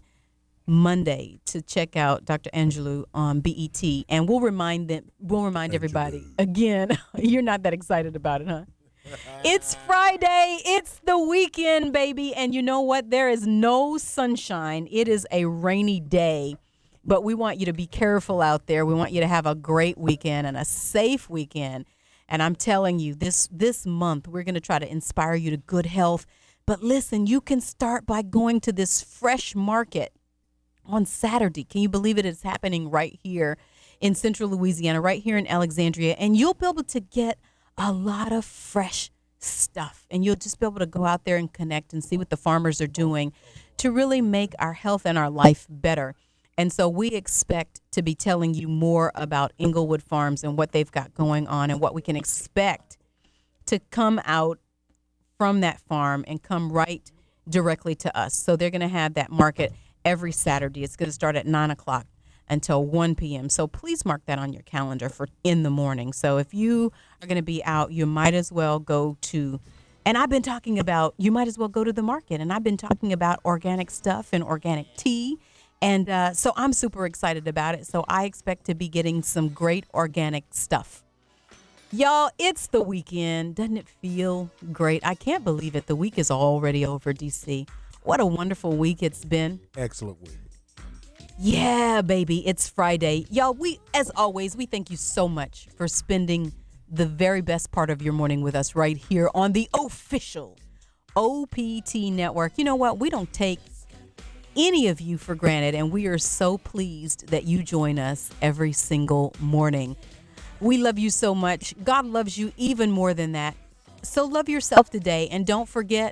Monday to check out Doctor Angelou on B E T, and we'll remind them. We'll remind Angelou. everybody again. You're not that excited about it, huh? It's Friday. It's the weekend, baby, and you know what? There is no sunshine. It is a rainy day. But we want you to be careful out there. We want you to have a great weekend and a safe weekend. And I'm telling you, this this month, we're going to try to inspire you to good health. But listen, you can start by going to this fresh market on Saturday. Can you believe it? It's happening right here in Central Louisiana, right here in Alexandria. And you'll be able to get a lot of fresh stuff. And you'll just be able to go out there and connect and see what the farmers are doing to really make our health and our life better. And so we expect to be telling you more about Inglewood Farms and what they've got going on and what we can expect to come out from that farm and come right directly to us. So they're going to have that market every Saturday. It's going to start at nine o'clock until one p.m. So please mark that on your calendar for in the morning. So if you are going to be out, you might as well go to, and I've been talking about, you might as well go to the market. And I've been talking about organic stuff and organic tea. And uh, so I'm super excited about it. So I expect to be getting some great organic stuff. Y'all, it's the weekend. Doesn't it feel great? I can't believe it. The week is already over, D C. What a wonderful week it's been. Excellent week. Yeah, baby. It's Friday. Y'all, we, as always, we thank you so much for spending the very best part of your morning with us right here on the official O P T Network. You know what? We don't take any of you for granted, and we are so pleased that you join us every single morning. We love you so much. God loves you even more than that. So love yourself today, and don't forget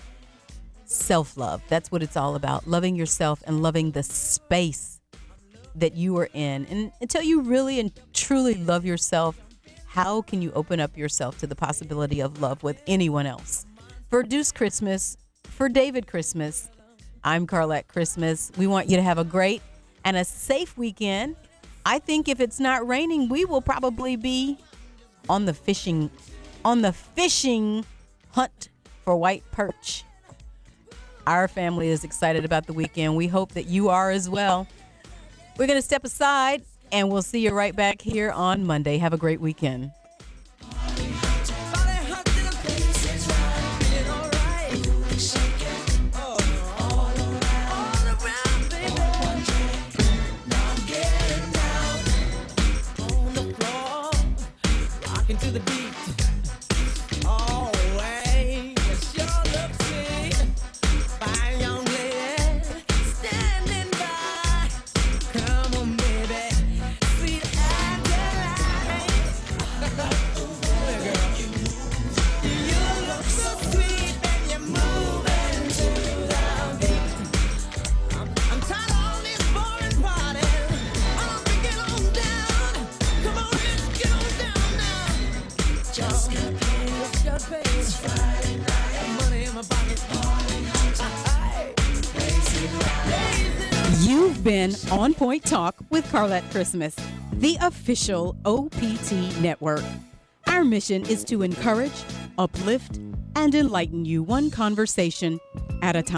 self-love. That's what it's all about, loving yourself and loving the space that you are in. And until you really and truly love yourself, how can you open up yourself to the possibility of love with anyone else? For Deuce Christmas, for David Christmas, I'm Carlette Christmas. We want you to have a great and a safe weekend. I think if it's not raining, we will probably be on the fishing, on the fishing hunt for white perch. Our family is excited about the weekend. We hope that you are as well. We're going to step aside, and we'll see you right back here on Monday. Have a great weekend. To the beat. Oh, hey, you sure look sweet. You've been On Point Talk with Carlette Christmas, the official O P T network. Our mission is to encourage, uplift, and enlighten you one conversation at a time.